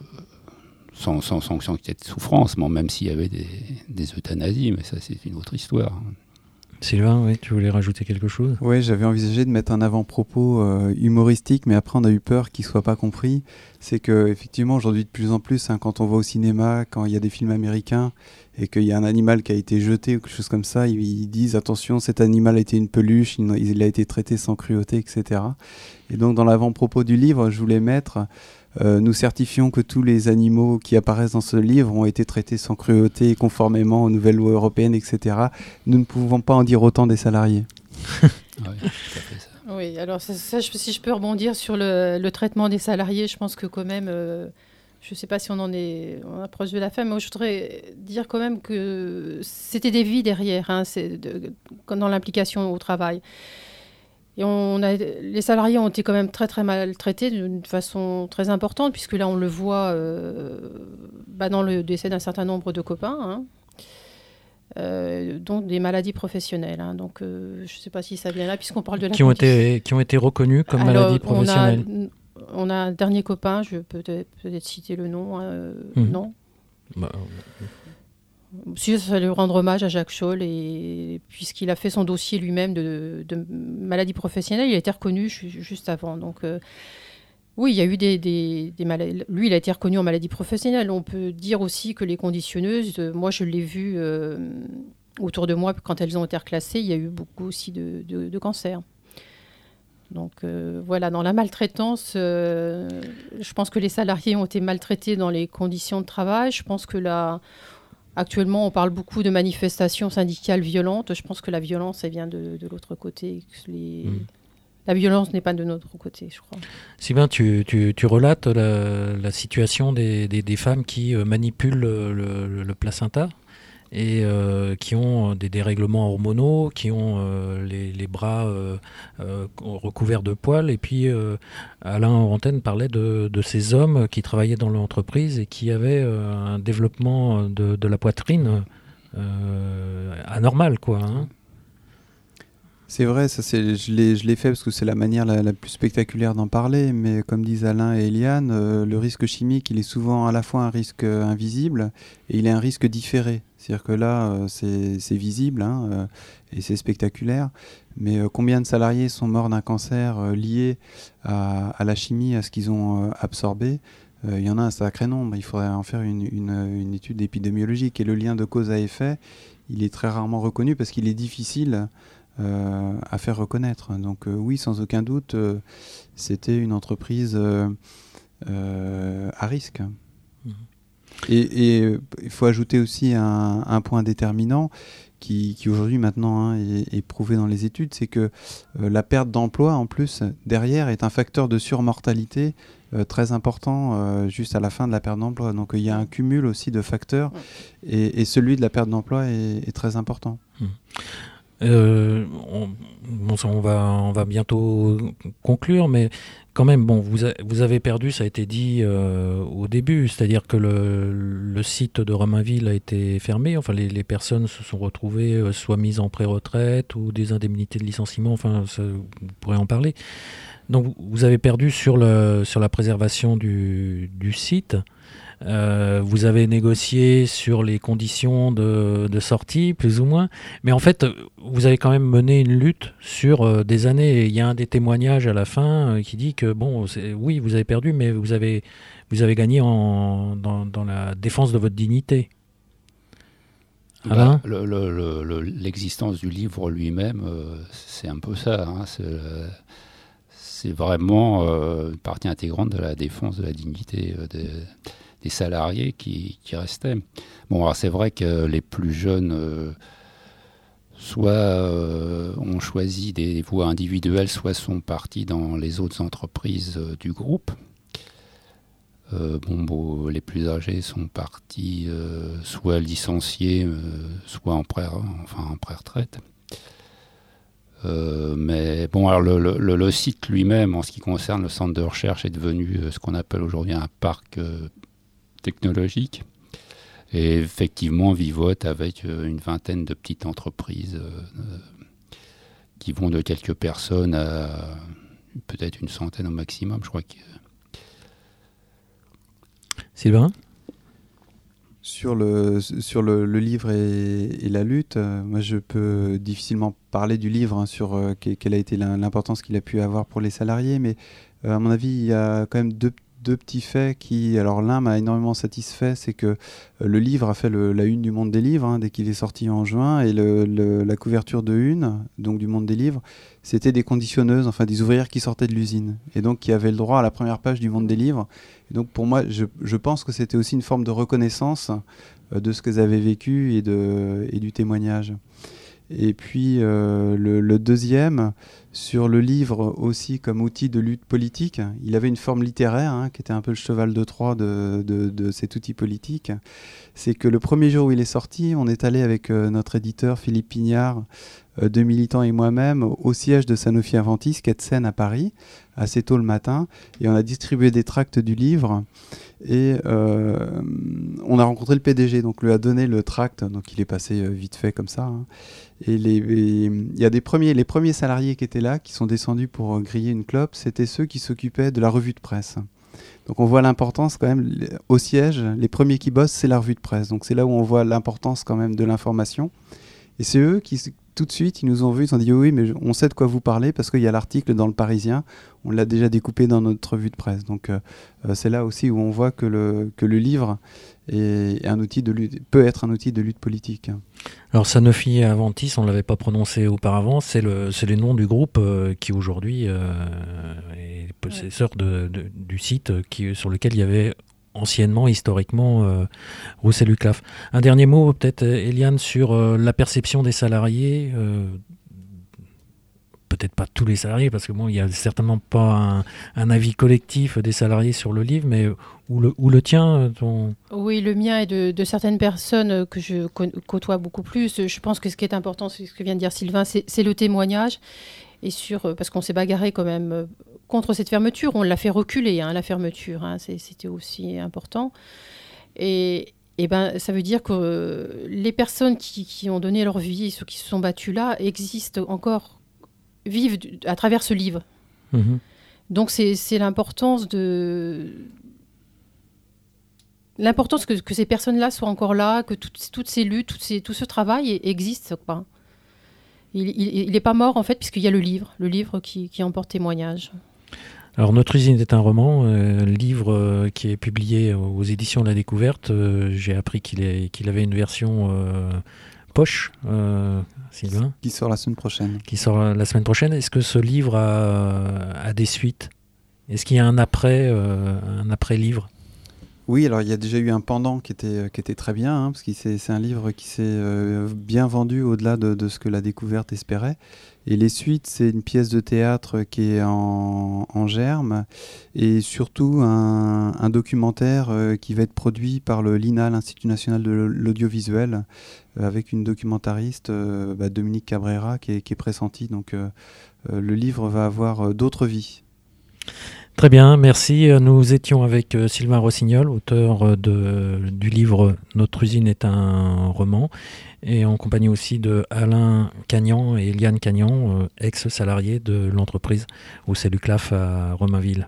Speaker 3: Sans, sans, sans, sans qu'il y ait de souffrance, bon, même s'il y avait des, des euthanasies, mais ça c'est une autre histoire.
Speaker 1: Sylvain, oui, tu voulais rajouter quelque chose ?
Speaker 2: Oui, j'avais envisagé de mettre un avant-propos euh, humoristique, mais après on a eu peur qu'il ne soit pas compris. C'est qu'effectivement, aujourd'hui de plus en plus, hein, quand on va au cinéma, quand il y a des films américains et qu'il y a un animal qui a été jeté ou quelque chose comme ça, ils, ils disent attention, cet animal a été une peluche, il, il a été traité sans cruauté, et cetera. Et donc dans l'avant-propos du livre, je voulais mettre... Euh, nous certifions que tous les animaux qui apparaissent dans ce livre ont été traités sans cruauté, conformément aux nouvelles lois européennes, et cetera. Nous ne pouvons pas en dire autant des salariés.
Speaker 3: Oui, tout à fait ça.
Speaker 4: Oui, alors ça, ça, je, si je peux rebondir sur le, le traitement des salariés, je pense que quand même, euh, je ne sais pas si on en est on approche de la fin, mais moi je voudrais dire quand même que c'était des vies derrière, hein, c'est de, dans l'implication au travail. Et on a, les salariés ont été quand même très très maltraités d'une façon très importante, puisque là on le voit euh, bah dans le décès d'un certain nombre de copains, hein, euh, donc des maladies professionnelles. Hein, donc euh, je ne sais pas si ça vient là, puisqu'on parle de la
Speaker 1: qui ont été qui ont été reconnues comme
Speaker 4: Alors,
Speaker 1: maladies professionnelles.
Speaker 4: On a, on a un dernier copain, je peux peut-être, peut-être citer le nom, euh, mmh. non
Speaker 1: bah,
Speaker 4: Si, ça fallait rendre hommage à Jacques Scholl, et puisqu'il a fait son dossier lui-même de, de maladie professionnelle, il a été reconnu ju- juste avant. Donc, euh, oui, il y a eu des, des, des maladies. Lui, il a été reconnu en maladie professionnelle. On peut dire aussi que les conditionneuses, euh, moi, je l'ai vu euh, autour de moi quand elles ont été reclassées, il y a eu beaucoup aussi de, de, de cancers. Donc euh, voilà, dans la maltraitance, euh, je pense que les salariés ont été maltraités dans les conditions de travail. Je pense que là, actuellement, on parle beaucoup de manifestations syndicales violentes. Je pense que la violence, elle vient de, de l'autre côté. Les... Mmh. La violence n'est pas de notre côté, je crois.
Speaker 1: Sylvain, tu, tu, tu relates la, la situation des, des, des femmes qui euh, manipulent le, le, le placenta et euh, qui ont des dérèglements hormonaux, qui ont euh, les, les bras euh, euh, recouverts de poils. Et puis, euh, Alain Orantène parlait de, de ces hommes qui travaillaient dans l'entreprise et qui avaient euh, un développement de, de la poitrine euh, anormal, quoi, hein.
Speaker 2: C'est vrai, ça, c'est, je, l'ai, je l'ai fait parce que c'est la manière la, la plus spectaculaire d'en parler, mais comme disent Alain et Eliane, euh, le risque chimique, il est souvent à la fois un risque euh, invisible et il est un risque différé. C'est-à-dire que là, euh, c'est, c'est visible hein, euh, et c'est spectaculaire, mais euh, combien de salariés sont morts d'un cancer euh, lié à, à la chimie, à ce qu'ils ont euh, absorbé ? Il euh, y en a un sacré nombre, il faudrait en faire une, une, une étude épidémiologique, et le lien de cause à effet, il est très rarement reconnu parce qu'il est difficile Euh, à faire reconnaître. Donc euh, oui, sans aucun doute, euh, c'était une entreprise euh, euh, à risque. Mmh. Et, et euh, il faut ajouter aussi un, un point déterminant qui, qui aujourd'hui maintenant hein, est, est prouvé dans les études, c'est que euh, la perte d'emploi en plus derrière est un facteur de surmortalité euh, très important euh, juste à la fin de la perte d'emploi. Donc il y a un cumul aussi de facteurs et, et celui de la perte d'emploi est, est très important.
Speaker 1: Mmh. Euh, on, bon, on, va, on va bientôt conclure, mais quand même, bon, vous, a, vous avez perdu, ça a été dit euh, au début, c'est-à-dire que le, le site de Romainville a été fermé, enfin les, les personnes se sont retrouvées euh, soit mises en pré-retraite ou des indemnités de licenciement, enfin ça, vous pourrez en parler. Donc vous avez perdu sur, le, sur la préservation du, du site. Euh, vous avez négocié sur les conditions de, de sortie, plus ou moins. Mais en fait, vous avez quand même mené une lutte sur euh, des années. Et il y a un des témoignages à la fin euh, qui dit que, bon, c'est, oui, vous avez perdu, mais vous avez, vous avez gagné en, dans, dans la défense de votre dignité.
Speaker 3: Bah, le, le, le, le, l'existence du livre lui-même, euh, c'est un peu ça. Hein, c'est, euh, c'est vraiment euh, une partie intégrante de la défense de la dignité euh, des... des salariés qui, qui restaient. Bon, alors c'est vrai que les plus jeunes, euh, soit euh, ont choisi des voies individuelles, soit sont partis dans les autres entreprises euh, du groupe. Euh, bon, bon, les plus âgés sont partis euh, soit licenciés, euh, soit en pré, enfin en pré-retraite. Euh, mais bon, alors le, le, le site lui-même, en ce qui concerne le centre de recherche, est devenu euh, ce qu'on appelle aujourd'hui un parc euh, technologique et effectivement vivote avec euh, une vingtaine de petites entreprises euh, euh, qui vont de quelques personnes à peut-être une centaine au maximum, je crois que.
Speaker 1: Sylvain ?
Speaker 2: Sur le, sur le, le livre et, et la lutte, euh, moi je peux difficilement parler du livre hein, sur euh, quelle a été l'importance qu'il a pu avoir pour les salariés, mais euh, à mon avis il y a quand même deux Deux petits faits qui, alors l'un m'a énormément satisfait, c'est que euh, le livre a fait le, la une du Monde des Livres hein, dès qu'il est sorti en juin, et le, le, la couverture de une, donc du Monde des Livres, c'était des conditionneuses, enfin des ouvrières qui sortaient de l'usine, et donc qui avaient le droit à la première page du Monde des Livres. Et donc pour moi, je, je pense que c'était aussi une forme de reconnaissance euh, de ce qu'elles avaient vécu et, de, et du témoignage. Et puis euh, le, le deuxième, sur le livre aussi comme outil de lutte politique, il avait une forme littéraire hein, qui était un peu le cheval de Troie de, de, de cet outil politique. C'est que le premier jour où il est sorti, on est allé avec euh, notre éditeur Philippe Pignard, euh, deux militants et moi-même, au siège de Sanofi Aventis, quai de Seine à Paris, assez tôt le matin, et on a distribué des tracts du livre. Et euh, on a rencontré le P D G, donc lui a donné le tract, donc il est passé euh, vite fait comme ça. Hein. Et il y a des premiers, les premiers salariés qui étaient là, qui sont descendus pour euh, griller une clope, c'était ceux qui s'occupaient de la revue de presse. Donc on voit l'importance quand même, au siège, les premiers qui bossent, c'est la revue de presse. Donc c'est là où on voit l'importance quand même de l'information. Et c'est eux qui tout de suite, ils nous ont vus, ils ont dit oui, mais on sait de quoi vous parlez parce qu'il y a l'article dans le Parisien, on l'a déjà découpé dans notre revue de presse. Donc euh, c'est là aussi où on voit que le, que le livre est un outil de lutte, peut être un outil de lutte politique.
Speaker 1: Alors Sanofi et Aventis, on ne l'avait pas prononcé auparavant, c'est le, c'est le nom du groupe euh, qui aujourd'hui euh, est possesseur de, de, du site qui, sur lequel il y avait anciennement, historiquement, euh, Roussel-Uclaf. Un dernier mot, peut-être, Eliane, sur euh, la perception des salariés. Euh, peut-être pas tous les salariés, parce que bon, il n'y a certainement pas un, un avis collectif des salariés sur le livre, mais où le, où le tien ton...
Speaker 4: Oui, le mien et de, de certaines personnes que je côtoie beaucoup plus. Je pense que ce qui est important, c'est ce que vient de dire Sylvain, c'est, c'est le témoignage. Et sur, parce qu'on s'est bagarré quand même contre cette fermeture, on l'a fait reculer, hein, la fermeture, hein, c'est, c'était aussi important. Et, et ben, ça veut dire que les personnes qui, qui ont donné leur vie, ceux qui se sont battus là, existent encore, vivent à travers ce livre. Mmh. Donc c'est, c'est l'importance de... L'importance que, que ces personnes-là soient encore là, que tout, toutes ces luttes, toutes ces, tout ce travail existe, quoi. Il n'est pas mort, en fait, puisqu'il y a le livre, le livre qui, qui en porte témoignage.
Speaker 1: Alors, Notre usine est un roman, euh, livre euh, qui est publié aux éditions de la Découverte. Euh, j'ai appris qu'il, est, qu'il avait une version euh, poche, euh, Sylvain.
Speaker 2: Qui sort la semaine prochaine.
Speaker 1: Qui sort la semaine prochaine. Est-ce que ce livre a, a des suites ? Est-ce qu'il y a un après, euh, un après-livre ?
Speaker 2: Oui, alors il y a déjà eu un pendant qui était, qui était très bien, hein, parce que c'est, c'est un livre qui s'est euh, bien vendu au-delà de, de ce que la Découverte espérait. Et les suites, c'est une pièce de théâtre qui est en, en germe, et surtout un, un documentaire euh, qui va être produit par le l'I N A, l'Institut National de l'Audiovisuel, euh, avec une documentariste, euh, bah, Dominique Cabrera, qui est, qui est pressentie. Donc euh, euh, le livre va avoir euh, d'autres vies.
Speaker 1: Très bien, merci. Nous étions avec Sylvain Rossignol, auteur de, du livre « Notre usine est un roman », et en compagnie aussi de Alain Cagnan et Eliane Cagnan, ex-salariés de l'entreprise Roussel-Uclaf à Romainville.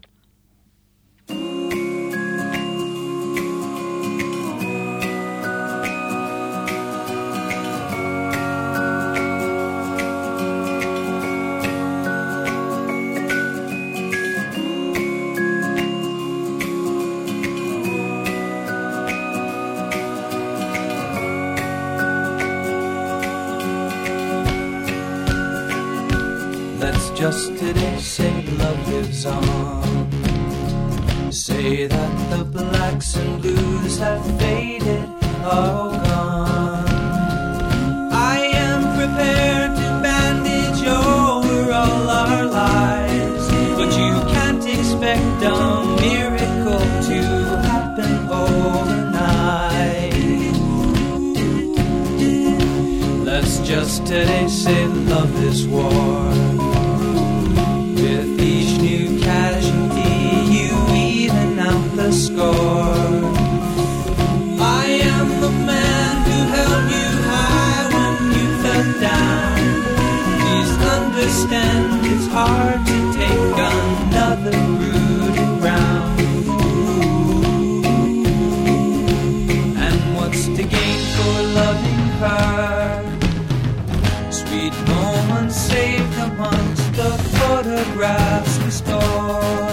Speaker 5: Just today, say love lives on. Say that the blacks and blues have faded, all gone. I am prepared to bandage over all our lives, but you can't expect a miracle to happen overnight. Let's just today say love is war. With each new casualty, you even out the score. I am the man who held you high when you fell down. Please understand it's hard to take another route around. And what's to gain for loving her? Sweet moments saved amongst the photographs we store.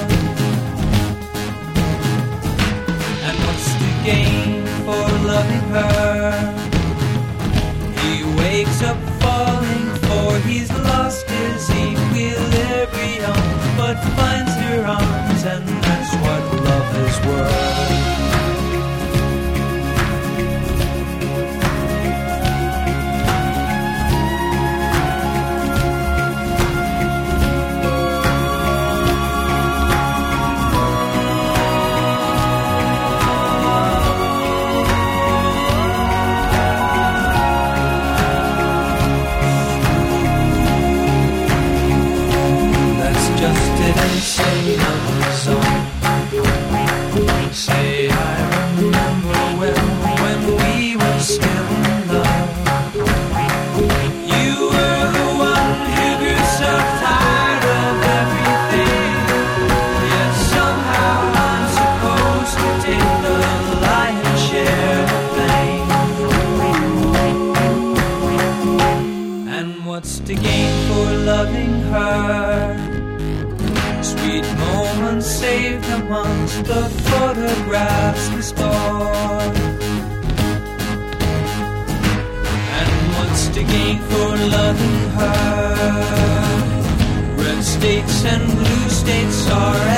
Speaker 5: And what's to gain for loving her? He wakes up falling, for he's lost his equilibrium, but finds her arms, and that's what love is worth. Say love is on. Say I remember well when we were still in love. You were the one who grew so tired of everything. Yet somehow I'm supposed to take the lion's share of blame. And what woman saved amongst the photographs restored. And what's to gain for loving her? Red states and blue states are